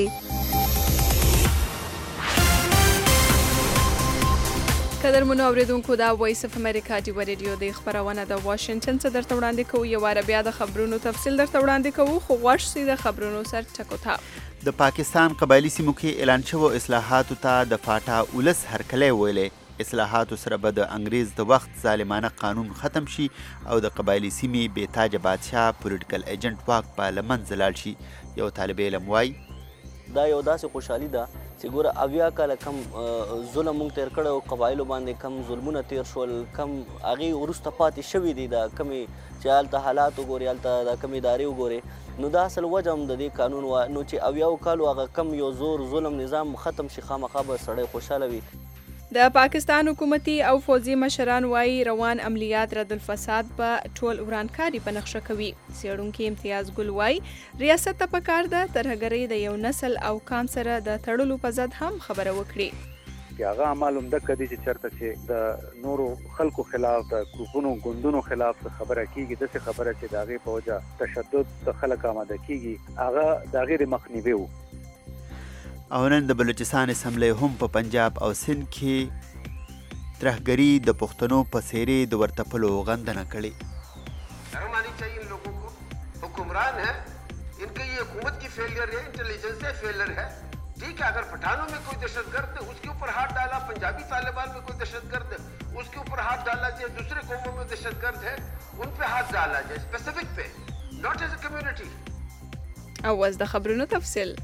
قدرمنو اوریدونکو دا وایس اف امریکا ډیو ریډیو د خبرونه د واشنگټن څخه درته وړاندې کوو. یو واره بیا د خبرونو تفصیل درته وړاندې کوو، خو غوښ سي د خبرونو سر ټکو ته. د پاکستان قبایلی سیمو کې اعلان شوو اصلاحاتو ته د فاټا ولس هرکلی ویلې. اصلاحاتو سره به د انګریز د وخت ظالمانه قانون ختم شي او د قبایلی سیمې بې تاجه بادشاه پولیټیکل ایجنټ واک به له منځه لاړ شي. یو طالب علم وایي دا یو داسې خوشحالي ده چې ګوره اویا کاله کم ظلم موږ تېر کړی او قبایلو باندې کم ظلمونه تېر شول، کم هغې وروسته پاتې شوي دي، دا کمې چې هلته حالات وګورې، هلته دا کمې ادارې وګورې، نو دا اصل وجه هم د دې قانون وه. نو چې اویاو کالو هغه کم یو زور ظلم نظام ختم شي، خامخا به سړی خوشحاله وي. د پاکستان حکومتي او فوزي مشران وایي روان عملیات رد الفساد به ټول ورانکاري په نقشه کوي. څېړونکي امتیاز ګل وایي ریاست ته پکار ده ترهګرۍ د یو نسل او قام سره د تړلو په ضد هم خبره وکړي. هغه اعمال همدغه دي چې چېرته چې د نورو خلکو خلاف د ګروپونو ګوندونو خلاف خبره کیږي، داسې خبره چې د هغې په وجه تشدد د خلک آماده کیږي، هغه د هغې د مخنیوي و. او نن د بلوچستان اسمبلی هم په پنجاب او سند کې ترهګري د پښتنو په څېرې د ورتپلو غندنه کړې. شرم آنی چاہیے ان لوگوں کو، حکمران ہے ان کے یہ حکومت کی فیلئر ہے، انٹیلیجنس فیلئر ہے. ٹھیک ہے، اگر پٹھانوں میں کوئی دہشت گرد ہے اس کے اوپر ہاتھ ڈالا، پنجابی طالبان میں کوئی دہشت گرد ہے اس کے اوپر ہاتھ ڈالا جائے، دوسرے قوموں میں دہشت گرد ہے ان پہ ہاتھ ڈالا جائے، اسپیسیفک پہ، ناٹ ایز اے کمیونٹی. او اوس د خبرونو تفصیل.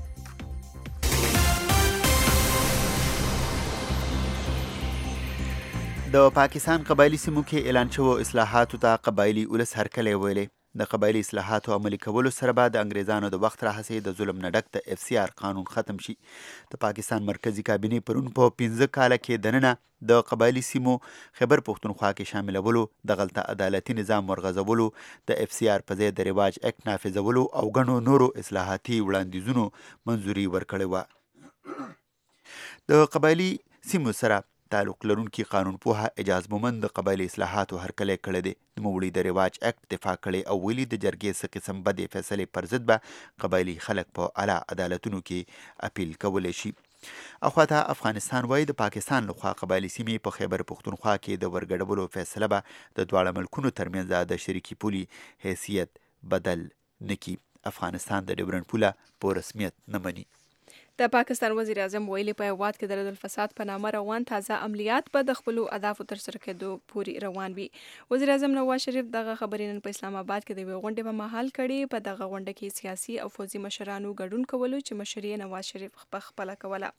د پاکستان قبایلی سیمو کې اعلان شوو اصلاحاتو ته قبایلی ولس هرکلی ویلې. د قبایلی اصلاحاتو عملي کولو سره به د انګریزانو د وخت راهیسې د ظلم نه ډک د اف سی آر قانون ختم شي. د پاکستان مرکزی کابینې پرون په پنځه کاله کې دننه د قبایلی سیمو خیبر پښتونخوا کې شاملولو، د غلطه عدالتي نظام ورغځولو، د اف سی آر په ځای د رواج اکټ نافذولو او ګڼو نورو اصلاحاتي وړاندیزونو منظوري ورکړې وه. د قبایلی سیمو سره تعلق لرونکي قانون پوهه اجاز مومند د قبایلی اصلاحاتو هرکلی کړی دی. نوموړي د رواج اکټ دفاع کړی او ویلي د جرګې څه قسم بدې فیصلې پر ضد به قبایلی خلک په اعلی عدالتونو کې اپیل کولی شي. اخواته افغانستان وایي د پاکستان لخوا قبایلی سیمې په خیبر پښتونخوا کې د ورګډولو فیصله به د دواړه ملکونو ترمنځ د شریکي پولي حیثیت بدل نکي. افغانستان د ډیورنډ پوله په رسمیت نه مني. د پاکستان وزیر اعظم ویلي په هیواد کې د رد الفساد په نامه روان تازه عملیات به د خپلو اهدافو ترسره کېدو پورې روان وي. وزیر اعظم نواز شریف دغه خبرې نن په اسلام آباد کې د یوې غونډې په مهال کړې. په دغه غونډه کې سیاسي او فوزي مشرانو ګډون کولو چې مشر یې نواز شریف خپله کوله.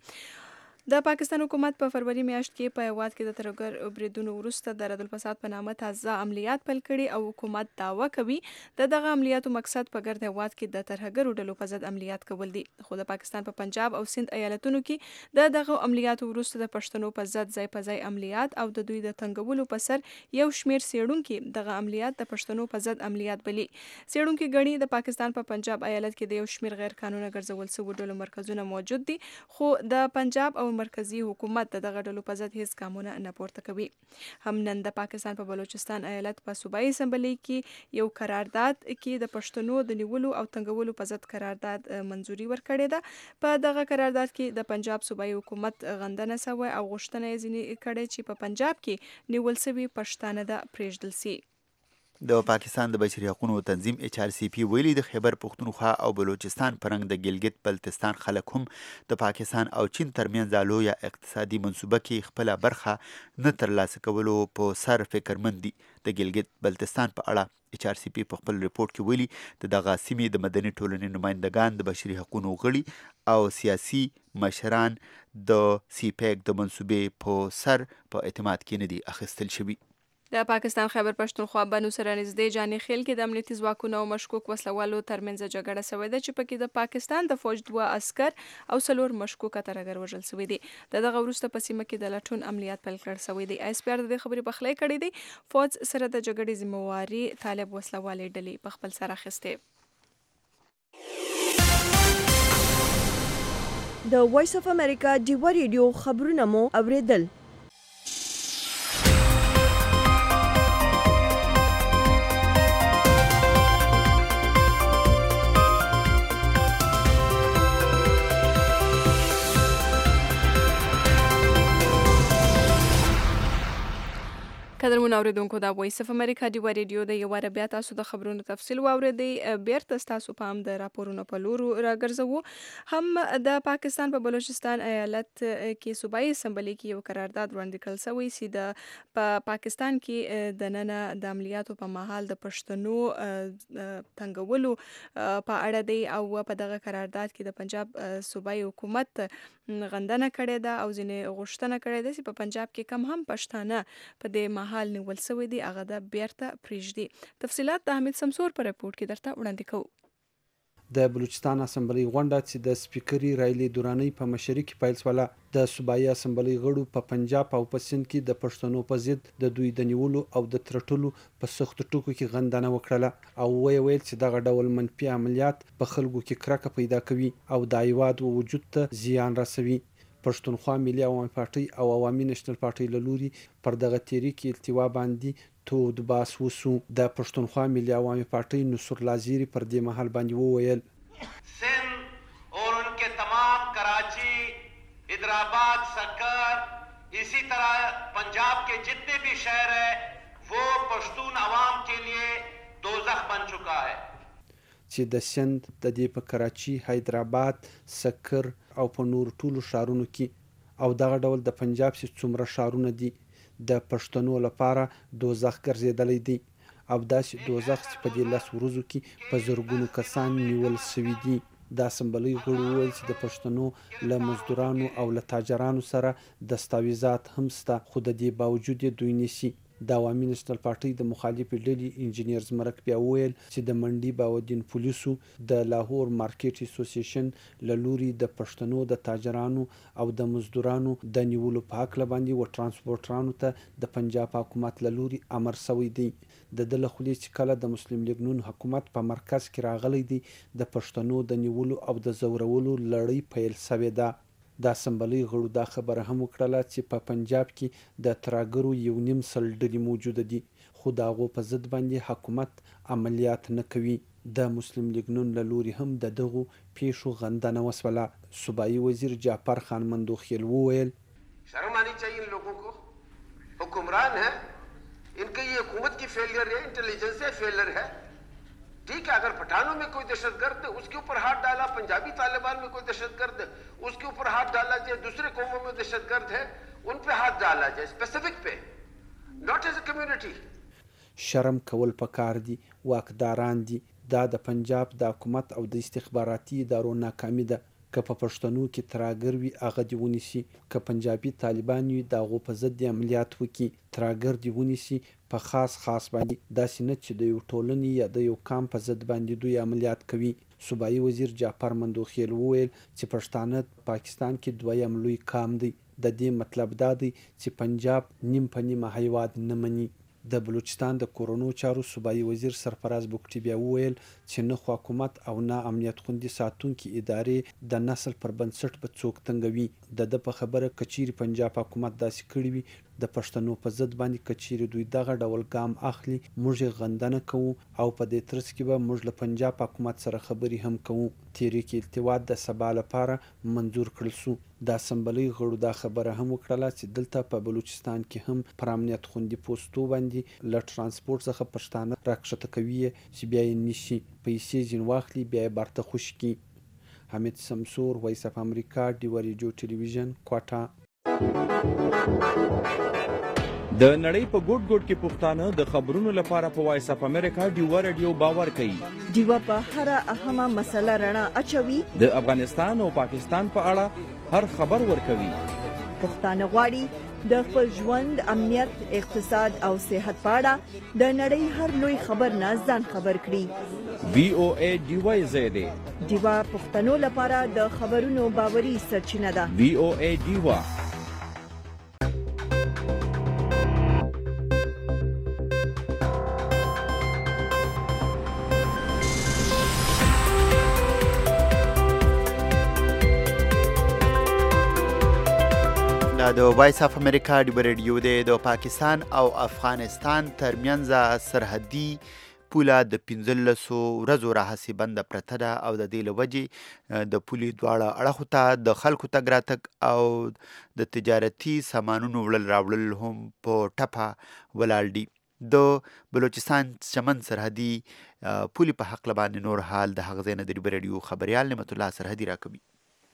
د پاکستان حکومت په فروری میاشت کې په هیواد کې د ترهګر بریدونو وروسته د رد الفساد په نامه تازه عملیات پیل کړي او حکومت دعوه کوي د دغه عملیاتو مقصد په ګرد هیواد کې د ترهګرو ډلو په ضد عملیات کول دي. خو د پاکستان په پنجاب او سند ایالتونو کې د دغه عملیاتو وروسته د پښتنو په ضد ځای په ځای عملیات او د دوی د تنګولو په سر یو شمیر څېړونکي دغه عملیات د پښتنو په ضد عملیات بلي. څېړونکي ګڼي د پاکستان په پنجاب ایالت کې د یو شمیر غیر قانوني ګرځول شوي ډلو مرکزونه موجود دي، خو د پنجاب او مرکزی حکومت د دغه ډلو په ضد هیڅ ګامونه نه پورته کوي. هم نن د پاکستان په بلوچستان ایالت په صوبایي اسمبلی کې یو قرارداد کې د پښتنو د نیولو او تنګولو په ضد قرارداد منظوري ورکړې ده. په دغه قرارداد کې د پنجاب صوبایي حکومت غندنه شوې او غوښتنه یې ځینې کړې چې په پنجاب کې نیول شوي پښتانه د پرېږدل شي. د پاکستان د بشري حقوقو تنظیم ایچ آر سی پی ویلي د خیبر پښتونخوا او بلوچستان پرنګ د ګلګت بلتستان خلک هم د پاکستان او چین ترمنځ لویه اقتصادي منصوبه کې خپله برخه نه ترلاسه کولو په سر فکرمند دي. د ګلګت بلتستان په اړه ایچ آر سی پی په خپل ریپورت کې ویلي د دغه سیمې د مدني ټولنې نمایندګان د بشري حقوقو غړي او سیاسي مشران د سی پیک د منصوبې په سر په اعتماد کې نه دي اخیستل شوي. د پاکستان خیبر پښتونخوا بنو سره نږدې جاني خیل کې د امنیتي ځواکونو او مشکوک وسلوالو ترمنځ جګړه شوې ده چې پکې د پاکستان د فوج دوه عسکر او څلور مشکوکه ترهګر وژل شوي دي. د دغه وروسته په سیمه کې د لټون عملیات پیل کړل شوی دی. ایس پی آر د دې خبرې پخلی کړې دی. فوج سره د جګړې ذمہواري طالب وسلوالې ډلې په خپل سر اخیستې. د وایس اف امریکا ډیو ریډیو خبرونه مو اوریدل. قدرمن اوریدونکو دا وایس اف امریکا دی ریډیو د یو واره بیا تاسو د خبرونو تفصیل واوریدئ. بیرته تاسو پام د راپورونو په لورو راګرځوو. هم د پاکستان په بلوچستان ایالت کې صوبایي اسمبلی کې یو قرارداد وړاندې کړل شوی چې د په پاکستان کې د نن د عملیاتو په مهال د پښتنو تنګولو په اړه دی او په دغه قرارداد کې د پنجاب صوبایي حکومت غندنه کړې ده او ځینې غوښتنه کړې ده چې په پنجاب کې کم هم پښتانه په دې مهال نیول شوی دی هغه د بیرته پرېږدي. تفصیلات د حمید سمسور په رپورټ کې درته وړاندې کوو. د بلوچستان اسمبلی غونډه چې د سپیکري رایلی دورانی په مشرۍ کې پیل شوله د صوبایي اسمبلی غړو په پنجاب او په سند کې د پښتنو په ضد د دوی د نیولو او د ترټلو په سختو ټکو کې غندنه وکړله او ویې ویل چې دغه ډول منفي عملیات په خلکو کې کرکه پیدا کوي او د هیواد وجود ته زیان رسوي. پښتونخوا ملي عوامي پارټي او عوامي نېشنل پارټي له لوري پر دغه تحریک التوا باندې تود باس وسو. د پښتونخوا ملي عوامي پارټي نصر لازيري پر دې مهال باندې وویل سندھ اور ان کے تمام کراچی حیدرآباد سکر اسی طرح پنجاب کے جتنے بھی شہر ہیں وہ پشتون عوام کے لیے دوزخ بن چکا ہے. چې د سند د دې په کراچي حیدرآباد سکر او په نور ټولو شهرونو کې او دغه ډول د پنجاب چې څومره شهرونه دي د پښتنو لپاره دوزخ ګرځېدلی دی او داسې دوزخ چې په دې لس ورځو کې په زرګونو کسان نیول شوي دي. د اسمبلی غړو وویل چې د پښتنو له مزدورانو او له تاجرانو سره دستاویزات هم شته خو د دې باوجود دوی نیسي. د عوامي نېشنل پارټي د مخالفې ډلې انجینیر زمرک بیا وویل چې د منډي باودین پولیسو د لاهور مارکیټ اسوسییشن له لوري د پښتنو د تاجرانو او د مزدورانو د نیولو په هکله باندې و ترانسپورټرانو ته د پنجاب حکومت له لوري امر شوی دی. د ده له خولې چې کله د مسلم لیګ نون حکومت په مرکز کې راغلی دی د پښتنو د نیولو او د زورولو لړۍ پیل شوې ده. د اسمبلی غړو دا خبره هم وکړله چې په پنجاب کې د تراګرو یو نیم سل ډلې موجوده دي خو د هغو په ضد باندې حکومت عملیات نه کوي. د مسلم لیګ نون له لوري هم د دغو پیښو غندنه وسوله. صوبایي وزیر جعفر خان مندوخیل وویل شرم آنی چاہیے ان لوگوں کو حکمران ہیں ان کے یہ حکومت کی فیلئر ہے انٹیلیجنس فیلئر ہے. ٹھیک ہے اگر پٹھانوں میں کوئی دہشت گرد اس کے اوپر ہاتھ ڈالا پنجابی طالبان میں کوئی دہشت گرد اس کے اوپر ہاتھ ڈالا جائے دوسرے قوموں میں دہشت گرد ہے ان پہ ہاتھ ڈالا جائے اسپیسیفک پہ ناٹ ایز اے کمیونٹی. شرم کول پکار دي واکداران دي دا د پنجاب د حکومت او د استخباراتي ادارو ناکامي ده. که په پښتنو کې تراګر وي هغه دې ونیسي که پنجابي طالبان وي د هغو په ضد دې عملیات وکړي. تراګر دې ونیسي په خاص خاص باندې داسې نه چې د یو ټولنې یا د یو قام په ضد باندې دوی عملیات کوي. صوبایي وزیر جعفر مندوخیل وویل چې پښتانه پاکستان کې دویم لوی قام دی. د دې مطلب دا دی چې پنجاب نیم په نیمه هیواد نه مني. د بلوچستان د کورونو چارو صوبایي وزیر سرفراز بوکټي بیا وویل چې نه خو حکومت او نه امنیت خوندي ساتونکي ادارې د نسل پر بنسټ به څوک تنګوي. د ده په خبره کچيري پنجاب حکومت داسې کړي وي د پښتنو په ضد باندې کچيري دوی دغه ډول ګام اخلي موږ یې غندنه کوو او په دې ترڅ کې به موږ له پنجاب حکومت سره خبرې هم کوو. تحریک التوا د سبا لپاره منظور کړل شو. د اسمبلی غړو دا خبره هم وکړله چې دلته په بلوچستان کې هم پر امنیت خوندي پوسټو باندې له ترانسپورټ څخه پښتانه راکښته کوي چې بیا یې نیسي پیسې ځین واخلي بیا یې برته خوش کړي. حمید سمسور وایس اف امریکا ډیوا ریډیو ټلویزیون کوټه. د نړۍ په ګوټ ګوټ کې پښتانه د خبرونو لپاره په وایس اف امریکا ډیوا ریډیو باور کوي. ډیوا په هر اهمه مسله رڼا اچوي. د افغانستان او پاکستان په اړه هر خبر ورکوي. پښتانه غواړي د خپل ژوند امنیت اقتصاد او صحت په اړه د نړۍ هر لوی خبر نه ځان خبر کړي. وی او ای ډیوا زیاده ډیوا پښتنو لپاره د خبرونو باوري سرچینه ده. وی او ای ډیوا. د وایس اف امریکا ډیوا ریډیو د پاکستان او افغانستان ترمنځ سرحدي پوله د پنځلسو ورځو راهیسې بنده پرته ده او د دې له وجې د پولې دواړه اړخو ته د خلکو تګ راتګ او د تجارتي سامانونو وړل راوړل هم په ټپه ولاړ دي. د بلوچستان چمن سرحدي پولې په حق باندې نور حال د هغه ځای نه د ډیبر راډیو خبریال نعمت الله سرحدي راکوي.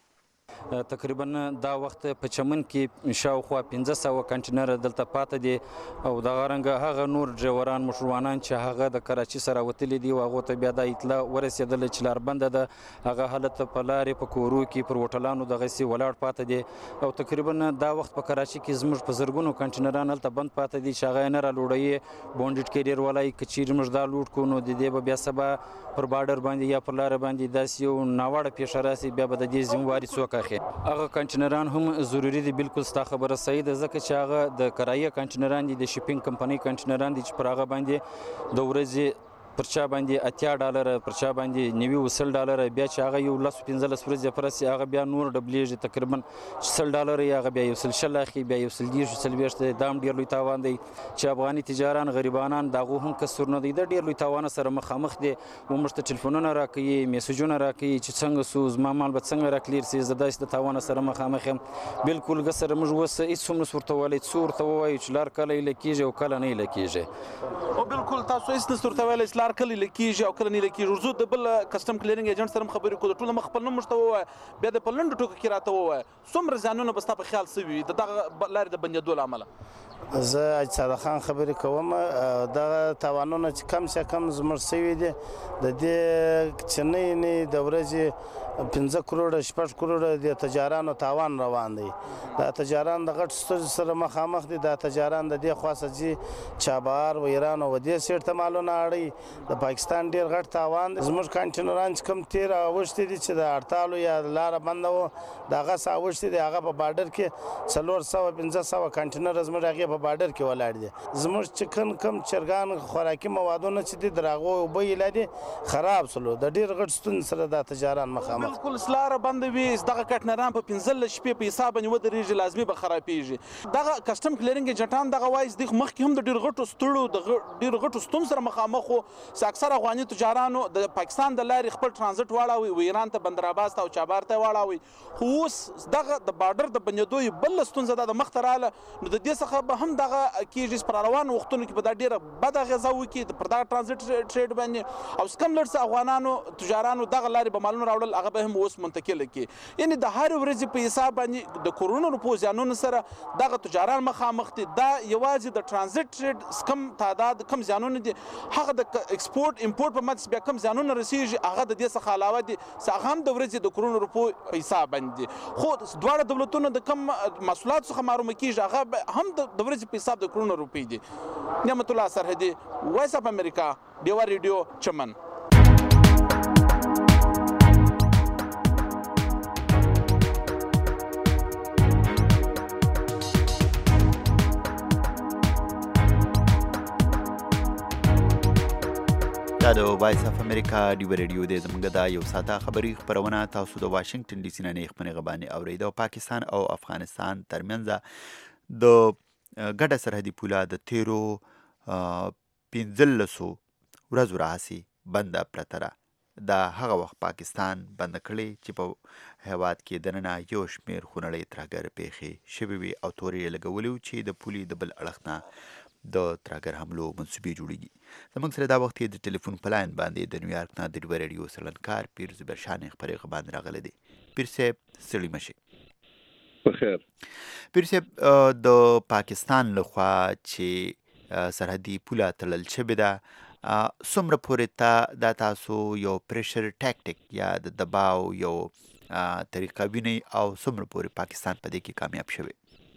تقریبا دا وخت په چمن کې شاوخوا پنځه سوه کنټینر دلته پاته دي او دغه رنګه هغه نور ډریوران موټروانان چې هغه د کراچي سره وتلي دي او هغو ته بیا دا اطلاع ورسېدله چې لاربنده ده هغه حالت په لارې په کورو کې پر هوټلانو دغسې ولاړ پاته دي او تقریبا دا وخت په کراچي کې زموږ په زرګونو کنټینران هلته بند پاته دي چې هغه یې نه رالوړوي بونډډ کیریر والا که چیرې موږ دا لوډ کړو نو د دې به بیا سبا پر بارډر باندې یا پر لاره باندې داسې یو ناوړه پیښه راسي بیا به د دې ذمواري څوک اخلي. هغه کنټینران هم ضروري دي، بالکل ستا خبره صحیح ده، ځکه چې هغه د کرایه کنټینران دي، د شپینګ کمپنۍ کنټینران دي چې پر هغه باندې د ورځې پر چا باندې اتیا ډالره پر چا باندې نوي وسل ډالره بیا چې هغه یو لس پنځلس ورځې پرسې هغه بیا نور ډبلیږي تقریبا سل ډالره یې هغه بیا یو سل شل اخلي بیا یو سل دېرش څلوېښت دی. دا هم ډېر لوی تاوان دی چې افغاني تجاران غریبانان د هغو هم کسر نه دی، د ډېر لوی تاوان سره مخامخ دی. و موږ ته ټلیفونونه راکوي میسجونه راکوي چې څنګه سو زما مال به څنګه راکلیر سي، زه داسې د تاوان سره مخامخ یم. بالکل ګه سره موږ اوس هېڅ هم نسو ورته ویلی، څو ورته ووایو چې لار کله ایله کېږي او کله نه ایله کېږي. او بالکل تاسو هېڅ نسو ورته ویلی چې لار کله ایله کېږي او کله نه ایله کېږي. زه د بل کسټم کلینینګ ایجنټ سره هم خبرې کوو، د ټولو مخ خپل نوم موږ ته ووایه، بیا د په لنډو ټکو کې راته ووایه څومره زیانونه به ستا په خیال سوي د دغه لارې د بندېدو له امله. زه حاج صادق خان خبرې کوم. دغه تاوانونه چې کم سے کم زموږ سوي دي د دې چې نه نه د ورځې پنځه کروړه شپږ کروړه د تجارانو تاوان روان دی. دا تجاران د غټ ستونزو سره مخامخ دي. دا تجاران د دې خواڅه ځي چابهار و ایران او دې سیټ ته مالونه اړوي. د پاکستان ډېر غټ تاوان دی. زموږ کنټینران چې کوم تېر اوښتي دي چې د هړتالو یا لاره بنده وه د هغه څه اوښتي دي هغه په بارډر کې څلور سوه پنځه سوه کنټینر زموږ هغې په بارډر کې ولاړ دي. زموږ چې کوم کوم چرګان خوراکي موادونه چې دي د هغو اوبه ایله دي خراب سلو. د ډېر غټ ستونزې سره دا تجاران مخامخ. بالکل لاره بنده وي دغه کنټینران په پنځلس شپې په حساب باندې ودرېږي لازمي به خرابېږي. دغه کسټم کلینینګ ایجنټان دغه وایي چې دوی مخکې هم د ډېرو غټو ستړو د ډېرو غټو ستونزو سره مخامخ وو چې اکثر افغاني تجارانو د پاکستان د لارې خپل ټرانزیټ واړوي و ایران ته بندراباز ته او چابهار ته واړوي. خو اوس دغه د بارډر د بندېدو یو بله ستونزه ده د مخ ته راغله نو د دې څخه به هم دغه کېږي په روانو وختونو کې به دا ډېره بده اغېزه وکړي پر دغه ټرانزیټ ټریډ باندې او کم لږ څه افغانانو تجارانو دغه لارې به مالونه راوړل هغه به هم اوس منتقل کړي. یعنې د هرې ورځې په حساب باندې د کروڑونو روپو زیانونو سره دغه تجاران مخامخ دي. دا یوازې د ټرانزیټ ټریډ کم تعداد کم زیانونه دي، هغه د ایکسپورټ امپورټ په مټ بیا کم زیانونه رسېږي هغه د دې څخه علاوه دي چې هغه هم د ورځې د کروڑونو روپو په حساب باندې دي. خو دواړه دولتونه د کم محصولاتو څخه محرومه کېږي هغه هم د ورځې په حساب د کروڑونو روپۍ دي. نعمت الله سرحدي، وایس اف امریکا، ډیوا ریډیو، چمن. دا د وایس اف امریکا ډیو ریډیو دی. زموږ دا یو ساده خبري خپرونه تاسو د واشنگټن ډي سي نه نیغ په نیغه باندې اورئ. د پاکستان او افغانستان ترمنځ د ګډه سرحدي پوله د تیرو پنځلسو ورځو راهیسې بنده پرته ده. دا هغه وخت پاکستان بنده کړې چې په هېواد کې دننه یو شمېر خونړۍ ترهګر پیښې شوې وي او تورې یې لګولي وو چې د پولې د بل اړخ نه د ترهګر حملو منصوبې جوړېږي. زموږ سره دا وخت د ټلیفون په لاین باندې د نیویارک نه د ډیوا ریډیو سلنکار پیر زبیر شاه خبرې باندې راغلی دی. پیر صاحب ستړي مه شئ. بخیر. پیر صاحب د پاکستان لخوا چې سرحدي پوله تړل شوې ده څومره پورې ته دا تاسو یو پریشر ټاکټیک یا د دباو یو طریقه وینئ او څومره پورې پاکستان په دې کې کامیاب شوی؟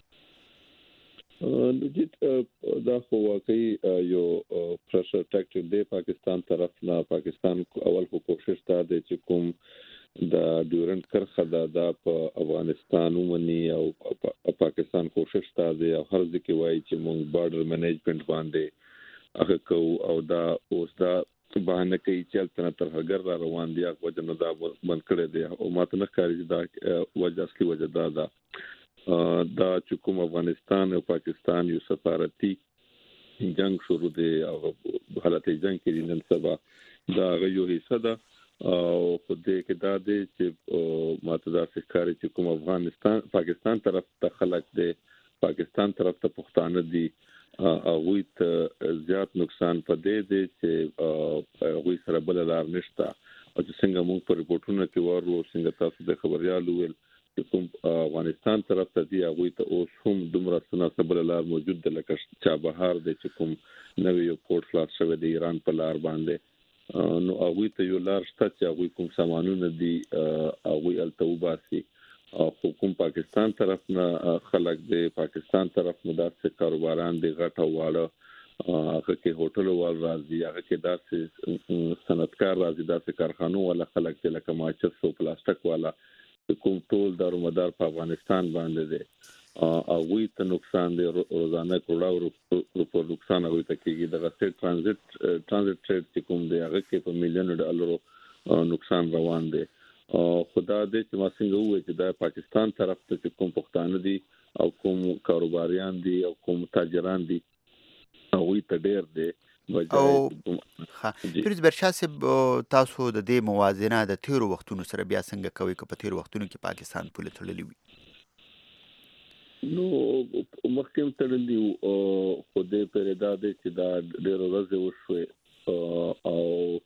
لجیت دا خو واقعي یو پریشر ټاکټیک دی پاکستان طرف نه. پاکستان اول خو کوشش دا دی چې کوم د ډیورنټ کرښه ده دا په افغانستان ومني او پاکستان کوشش دا دی او هر ځای کې وایي چې موږ بارډر مینجمنټ باندې هغه کوو او دا اوس دا بهانه کوي چې هلته نه ترهګر را روان دي هغه وجه نه دا بند کړی دی او ماته نه ښکاري چې دا وجه اصلي وجه دا ده دا چې کوم افغانستان او پاکستان یو سفارتي جنگ شروع دی او حالت جنگ کې نن سبا دا یو حصہ ده او په دې کې دا دی چې ماته دا ښکاري چې کوم افغانستان پاکستان طرف ته خلک دی پاکستان طرف ته پښتانه دي هغه ته زیات نقصان پدې دی چې هغه سره بل لار نشته او چې څنګه موږ په ریپورتونو کې ورو څنګه تاسو د خبريالو ویل چې کوم افغانستان طرف ته دی هغه ته اوس هم دومره سنا بل لار موجود ده لکه چابهار دی چې کوم نوې یو پورت خلاص شوی دی ایران په لار باندې نو هغه ته یو لار شته چې هغه کوم سامانونه دي هغه التوباسي او حکومت پاکستان طرف نه خلک دی پاکستان طرف نه داسې کاروباران دي غټه واړه هغه کې هوټل وال راځي هغه کې داسې صنعتکار راځي داسې کارخانو ولا خلک دي لکه ماچس او پلاستیک والا کوم ټول دارومدار په افغانستان باندې دي هغه ته نقصان دی روزانه کروڑو په نقصان هغه ته کېږي د غسل ترانزیت ترانزیت ټریډ چې کوم دی هغه کې په میلیون ډالرو نقصان روان دی خدا دې چې ما څنګه وایي چې د پاکستان طرف ته کوم پښتانه دي او کوم کاروباریان دي او کوم تاجران دي هغه ته ډېر دی او پیروز برشاه صاحب تاسو د دې موازنه د تیرو وختونو سره بیا څنګه کوي که په تیرو وختونو کې پاکستان پوله تړلې وي نو مخکې تړلې او خو دې پر دا دې چې دا ډېر ورځې وشوي او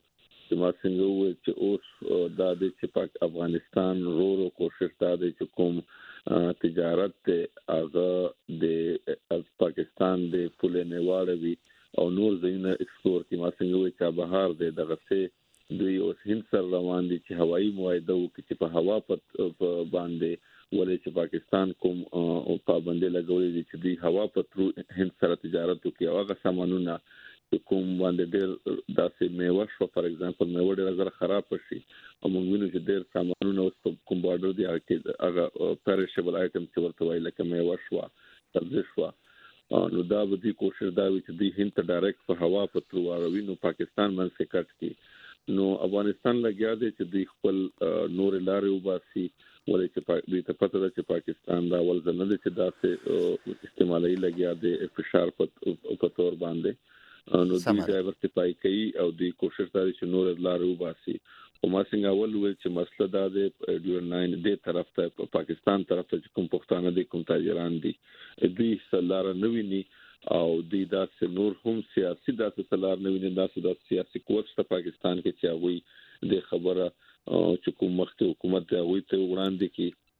چې ما څنګه وایي چې اوس دا دې چې پاک افغانستان ورو کوشش دا دې چې کوم تجارت ته هغه د پاکستان د پوله نه وي او نور زینه ایکسپلور کی ما څنګه وایي چې بهر دې دغه څه دوی اوس هند سره روان دي چې هوایي معاهده وکړي چې په هوا په باندې ولې چې پاکستان کوم پابندي لګولې دي چې دوی هوا په ترو هند سره تجارت وکړي او هغه سامانونه کوم باندې ډېر داسې میوه شو فار ایگزامپل میوه ډېر زر خراب شي او موږ وینو چې ډېر سامانونه اوس په کوم بارډر دي هغه پیریشبل آیټم چې ورته وایي لکه میوه شو سبزي شو نو دا به دي کوشش دا وي چې دوی هند ته ډایرکټ په هوا په ترو واروي نو پاکستان باندې کټ کی نو افغانستان لګیا دی چې دوی خپل نور لارې وباسي ولې چې دوی ته پته ده چې پاکستان دا ول ځنه دي چې داسې استعمالي لګیا دی فشار په تور باندې نو دوی ډایورسيفای کوي او دوی کوشش کوي چې نور لارې وباسي او ما څنګه اول ویل چې مسله دا ده ډیور ناین دې طرف ته پاکستان طرف ته کوم پښتانه دي کوم تاجران دي دوی سلاره نویني او دوی داسې نور هم سیاسي داسې سلار نویني داسې د سیاسي قوت په پاکستان کې چې هغه د خبره چې کوم مخکې حکومت دی هغه ته وړاندې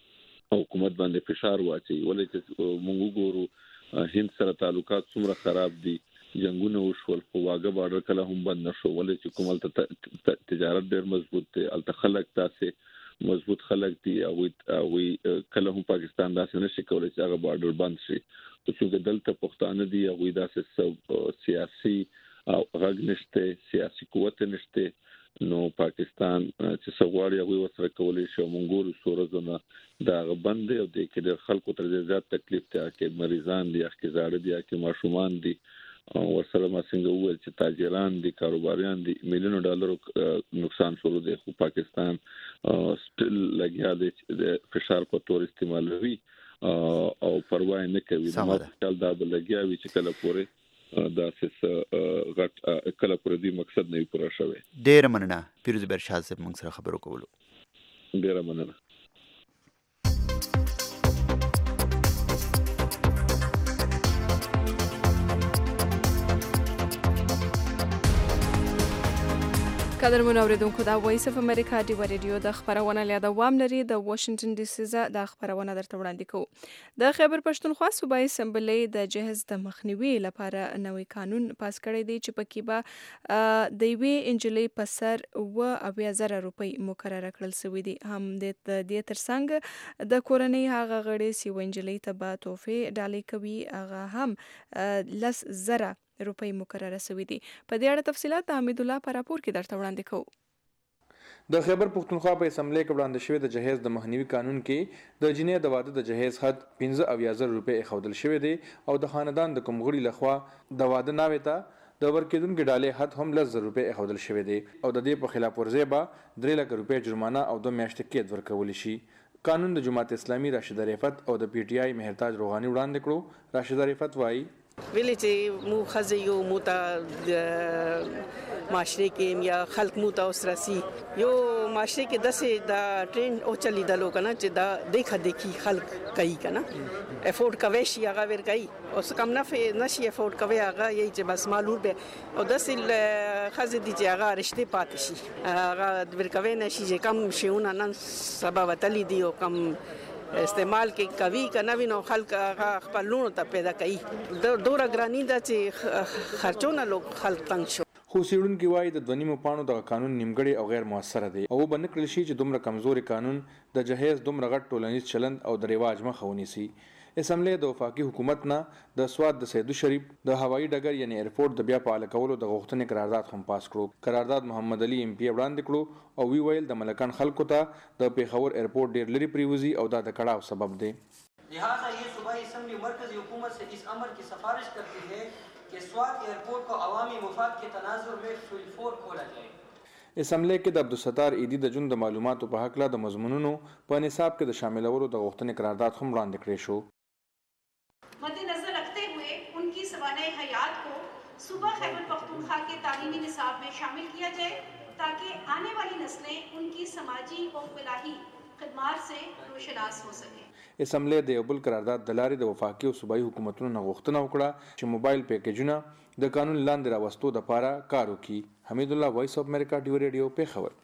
کی حکومت باندې فشار واچي ولې چې موږ ګورو هند سره تعلقات څومره خراب دي جنگونه وشول خو واګه بارډر کله هم بند نشو ولې چې کومه تجارت ډېر مضبوط دی الته خلک تاسې مضبوط خلک دي او وی کله هم پاکستان داسې نشي کولای چې هغه بارډر بند شي او چې دلته پښتانه دي او داسې سیاسي او غږ نشته سیاسي قوت نشته نو پاکستان چې سوالي هغه وسره کولای شي مونږ سورزونه دا بند او د کې د خلکو تر زیات تکلیف ته کې مریضان دي چې زاړه دي چې ماشومان دي ورسره ما څنګه وویل چې تاجران دي کاروباریان دي میلیونو ډالرو نقصان شروع دی خو پاکستان سټل لګیا دی چې فشار په تور استعمالوي او پروا نه کوي نو خپل دا لګیا وي چې کله پورې دا څه غټ کله پورې دی مقصد نه پوره شوی ډیر مننه پیروز برشاه صاحب موږ سره خبرو کولو ډیر مننه قدرمن اوریدونکو دا وایس اف امریکا دی ریډیو د خبرونه له دوام لري د واشنگټن ډي سي ز د خبرونه درته وړاندې کوو د خیبر پښتونخوا صوبایي اسمبلی د جهیز د مخنیوي لپاره نوې قانون پاس کړی دی چې پکې به د یوې انجلۍ په سر و اویا زره روپۍ مقرره کړل شوې دي هم د دې ترڅنګ د کورنۍ هغه غړي چې و انجلۍ ته به تحفې ډالۍ کوي هغه هم لس زره روپۍ مقرره شوې دي په دې اړه تفصيلات د حمید الله پر راپور کې درته وړاندې کوو د خیبر پښتونخوا په اسمبلی کې وړاندې شوی د جهیز د مخنیوي قانون کې د جنې د واده د جهیز حد پنځه اویا زره روپۍ خودل شوی دی او د خاندان د کوم غړي لخوا د واده ناوې ته د ورکیدونکو ډالۍ حد هم لس زره روپۍ خودل شوی دی او د دې په خلاف ورزي به درې لک روپۍ جرمانه او دوه میاشتې قید ورکول شي قانون د جماعت اسلامي راشد رفعت او د پی ټی آی مهرتاج روحاني وړاندې کړو راشد رفعت وايي ویلې چې مو ښځې یو مو ته د معاشرې کې یا خلک مو ته اوس راسي یو معاشرې کې داسې دا ټرینډ او چلیدلو که نه چې دا دیکھا دیکھی خلک کوي که نه افورډ کوی شي هغه ور کوي اوس کم نفع نشي افورډ کوي هغه یی چې بس مالور به او داسې ښځې دي چې هغه رشتې پاتې شي هغه ور کوی نشي چې کم شیونه نن سبا وتلی دي او کم استعمال کې کوي کنه وینو خلک هغه خپل لونو ته پیدا کوي دوره ګرانی دا چې خرچونه لوک خلک تنگ شو خو سیړونکي وایي د دوه نیمو پاڼو دغه قانون نیمګړی او غیر موثره دی او به نکړل شي چې دومره کمزوري قانون د جهیز دومره غټ ټولنیز چلند او د رواج مخه ونیسي. اسمبلی د وفاقي حکومت نه د سواد د سیدو شریف د هوایي ډګر یعنی ایرپورټ د بیا فعال کولو د غوښتنې قرارداد هم پاس کړو. قرارداد محمد علي ایم پی وړاندې کړو او وی ویل د ملکان خلکو ته د پیښور ایرپورټ ډیر لري پریوزي او دا د کړهو سبب دی. لہٰذا یہ صوبائی اسمبلی مرکزی حکومت سے اس امر کی سفارش کرتی ہے کہ سوات ایئرپورٹ کو عوامی مفاد کے تناظر میں فی الفور کھولا جائے. اسمبلی کې د عبدالستار ایدی د جون د معلوماتو په حق له د مضمونونو په نصاب کې د شاملولو د غوښتنې قرارداد هم وړاندې کړی شو. مد نظر رکھتے ہوئے ان کی سوانح حیات کو صوبہ خیبر پختونخوا کے تعلیمی نصاب میں شامل کیا جائے تاکہ آنے والی نسلیں ان کی سماجی و فلاحی خدمات سے روشناس ہو سکیں. اسمبلی د یو بل قرارداد د لارې د وفاقي او صوبایي حکومتونو نه غوښتنه وکړه چې موبایل پیکیجونه د قانون لاندې راوستو دپاره کار وکړي. حمید الله، وایس اف امریکا، ډیو ریډیو، پیښور.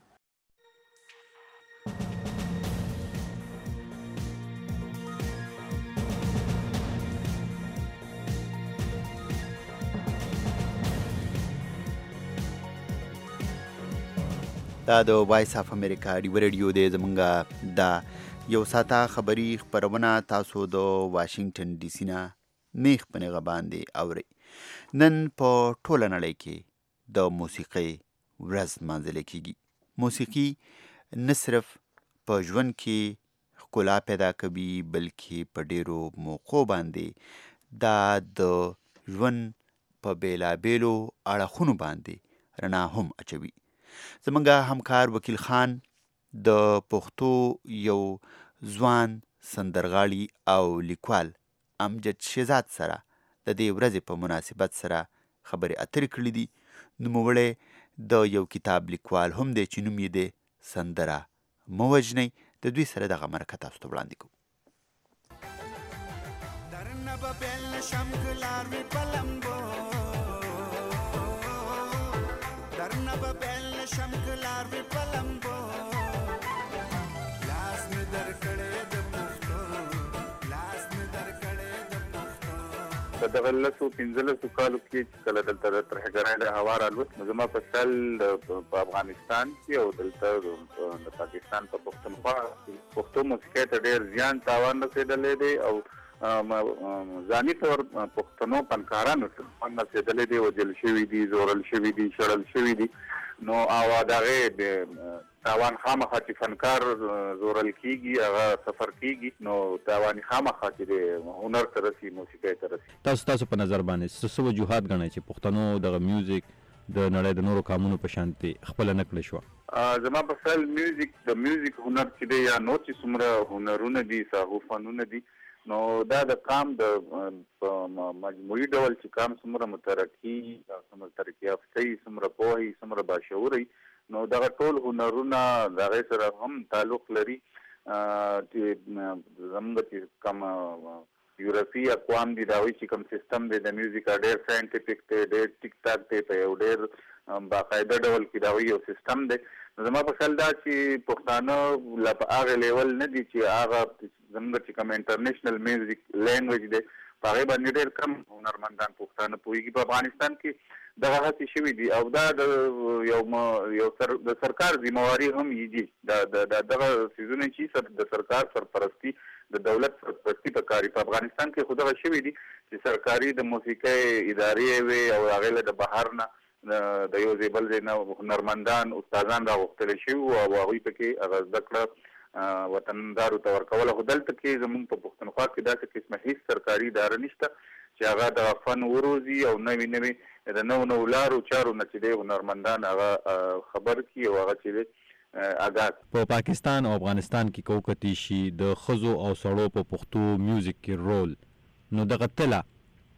دا د وایس اف امریکا ډیو ریډیو دی. زمونږ دا یو ساته خبري خپرونه تاسو د واشنگټن ډي سي نه میخ په نیغه باندې اورئ. نن په ټوله نړۍ کې د موسیقۍ ورځ لمانځل کیږي. موسیقي نه صرف په ژوند کې ښکلا پیدا کوي بلکې په ډیرو موقعو باندې دا د ژوند په بیلابیلو اړخونو باندې رڼا هم اچوي. زمونږ همکار وکیل خان د پښتو یو ځوان سندرغاړي او لیکوال امجد شهزاد سره د دې ورځې په مناسبت سره خبرې اترې کړې دي. نوموړی د یو کتاب لیکوال هم دی چې نوم یې دی سندره مه وژنئ. د دوی سره دغه مرکه تاسو ته وړاندې کوو. په دغه لسو پنځلسو کالو کې چې کله دلته د ترهګرۍ د هوا رالوت نو زما په سل په افغانستان کې او دلته د پاکستان په پښتونخوا پښتو موسیقۍ ته ډېر زیان تاوان رسېدلی دی او ځاني طور پښتنو فنکارانو ته رسېدلی دی، وژل شوي دي، زورل شوي دي، شړل شوي دي. نو او د هغې تاوان خامخا چې فنکار زورل کیږي هغه سفر کیږي نو تاوان خامخا چې د هنر ته رسي، موسیقۍ ته رسي. تاسو تاسو په نظر باندې څه څه وجوهات ګڼئ چې پښتنو دغه میوزیک د نړۍ د نورو قامونو په شانتې خپله نه کړې شوه؟ زما په خیال میوزیک د میوزیک هنر چې دی یا نور چې څومره هنرونه دي ساغو فنونه دي نو دا د قام د مجموعي ډول چې قام څومره مترقي څومره ترقي یافته وي څومره پوه وي څومره باشعوره وي نو دغه ټول هنرونه د هغې سره هم تعلق لري چې زموږ چې کوم یورپي اقوام دي د هغوی چې کوم سیستم دی د میوزیک ډېر ساینټیفیک دی، ډېر ټیک ټاک دی، په یو ډېر باقاعده ډول کې د هغوی یو سیستم دی. نو زما په خیال دا چې پښتانه لا په هغې لیول نه دي چې هغه زموږ چې کوم انټرنیشنل میوزیک لینګویج دی په هغې باندې ډېر کم هنرمندان پښتانه پوهېږي. په افغانستان کې دغه هڅې شوي دي او دا د یو یو سر د سرکار ذمواري هم دي. د دغه څیزونه چې د سرکار سرپرستي د دولت سرپرستي پکار وي. په افغانستان کې خو دغه شوي دي چې سرکاري د موسیقۍ ادارې وي او هغې له د بهر نه د یو ځای بل ځای نه هنرمندان استادان راغوښتلی شوي او هغوی پکې هغه زده کړه وطندارو ته ورکوله. خو دلته کې زموږ په پښتونخوا کې داسې قسمه هېڅ سرکاري اداره نشته چې هغه د فن وروزي او نوي نوي د نوو نوو لارو چارو نه چې دی هنرمندان هغه خبر کړي او هغه چې دی آګاه. په پاکستان او افغانستان کې که وکتلی شي د ښځو او سړو په پښتو میوزیک کې رول نو دغه تله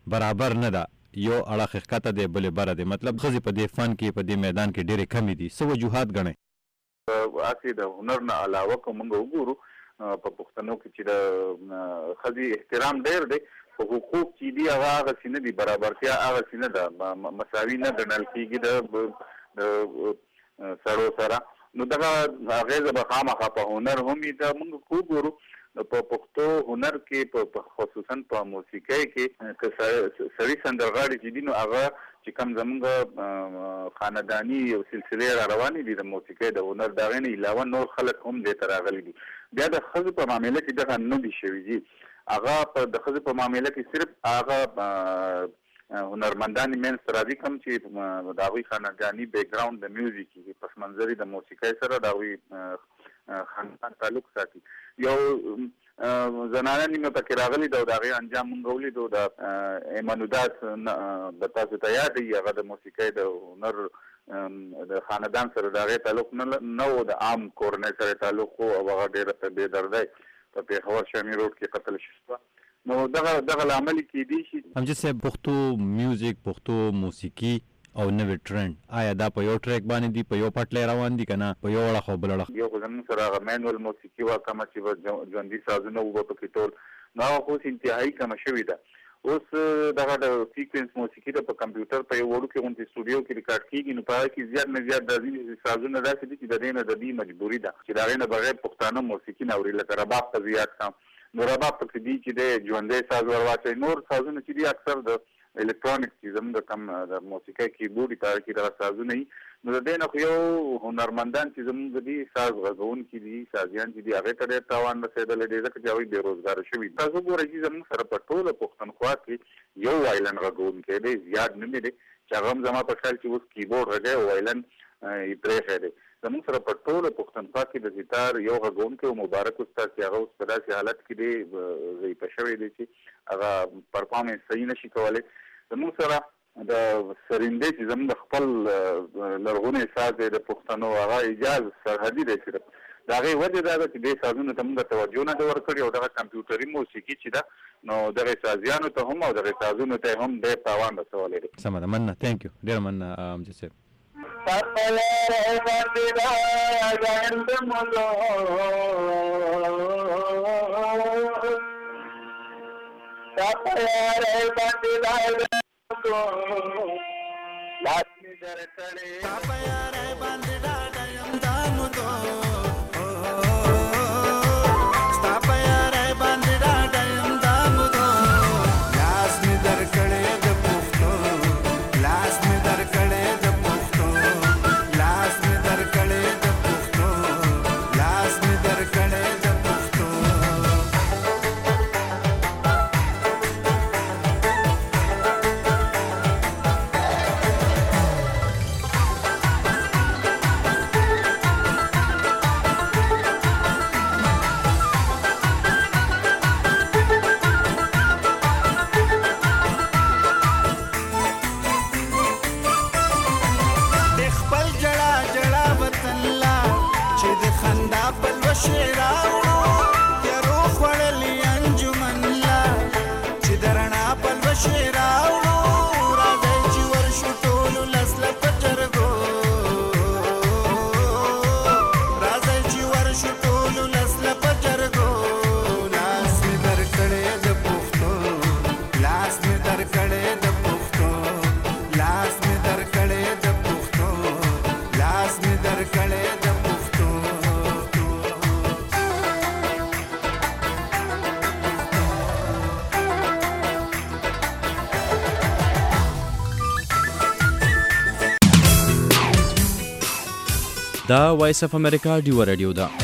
برابر نه ده، یو اړخ ښکته دی بلې بره دی. مطلب ښځې په دې فن کې په دې میدان کې ډېرې کمې دي. څه وجوهات ګڼئ؟ هسې د هنر نه علاوه که موږ وګورو په پښتنو کې چې د ښځې احترام ډېر دی، خو حقوق چې دي هغه هغسې نه دي، برابرتیا هغسې نه ده، مساوي نه ګڼل کېږي د سړو سره. نو دغه اغېزه به خامخا په هنر هم وي. دا موږ وګورو په پښتو هنر کې په خصوصا په موسیقۍ کې که سړي سندرغاړي چې دي نو هغه چې کوم زموږ خانداني یو سلسلې را روانې دي د موسیقۍ د هنر، د هغې نه علاوه نور خلک هم دې ته راغلي دي. بیا د ښځو په معامله کې دغه نه دي شوي دي. هغه د ښځو په معامله کې صرف هغه هنرمندان منځته راځي کوم چې د هغوی خانداني بیکګراوند د میوزیک پس منظري د موسیقۍ سره د هغوی خاندان تعلق ساتي. یو زنانه نیمه پکې راغلې ده او د هغې انجام موږ ولیدو. د ایمانوداس د تاسو ته یاد وي، هغه د موسیقۍ د هنر د خاندان سره د هغې تعلق نه و، د عام کورنۍ سره تعلق و او هغه ډېره بې دردی په پېښور شامي روډ کې قتل شوه. نو دغه دغه لامل کېدی شي. امجد صاحب، پښتو میوزیک، پښتو موسیقي او نوې ټرند آیا دا په یو ټریک باندې دي، په یو پټلۍ روان دي که نه په یو اړخ او بل اړخ؟ یو خو زموږ سره هغه مینول موسیقي وه کمه چې به ژوندي سازونه وو به پکې ټول، نو هغه خو اوس انتهایي کمه شوې ده. اوس دغه د سیکوینس موسیقي ده په کمپیوټر په یو وړوکې غوندې سټوډیو کې ریکارډ کېږي، نو په هغه کې زیات نه زیات دا ځینې سازونه داسې دي چې د دې نه د دې مجبوري ده چې د هغې نه بغیر پښتانه موسیقي نه اوري. لکه رباب ته زیات کم، نو رباب پکې دي چې دی ژوندی ساز ور واچوي. نور سازونه چې دي اکثر د الکترونیک چې زموږ د کم د موسیقۍ کیبورډ په هغه کې دغه سازونه وي. نو د دې نه خو یو هنرمندان چې زموږ دي ساز غږونکي دي، سازیان چې دي، هغې ته ډېر تاوان رسېدلی دی ځکه چې هغوی بېروزګاره شوي. تاسو وګورئ چې زموږ سره په ټوله پښتونخوا کې یو وایلن غږونکی دی، زیات نه دی چې هغه هم زما په خیال چې اوس کیبورډ غږی او وایلن یې پرېښی دی. زموږ سره په ټوله پښتونخوا کې د ستار یو غږونکی او مبارک استاد چې هغه اوس په داسې حالت کې دی ضعیفه شوی دی چې هغه پرفارمنس صحیح نشي کولی. زموږ سره د سرندې چې زموږ د خپل لرغونی ساز دی د پښتنو، هغه اجاز سرحدي دی صرف. د هغې وجه دا ده چې دې سازونو ته موږ توجه نه ده ورکړې او دغه کمپیوټري موسیقي چې ده نو دغې سازیانو ته هم او دغې سازونو ته هم ډېر تاوان رسولی دی. سمه ده، مننه، تھینک یو، ډېره مننه امجد صاحب. دا وایس اف امریکا ډیو رادیو ده.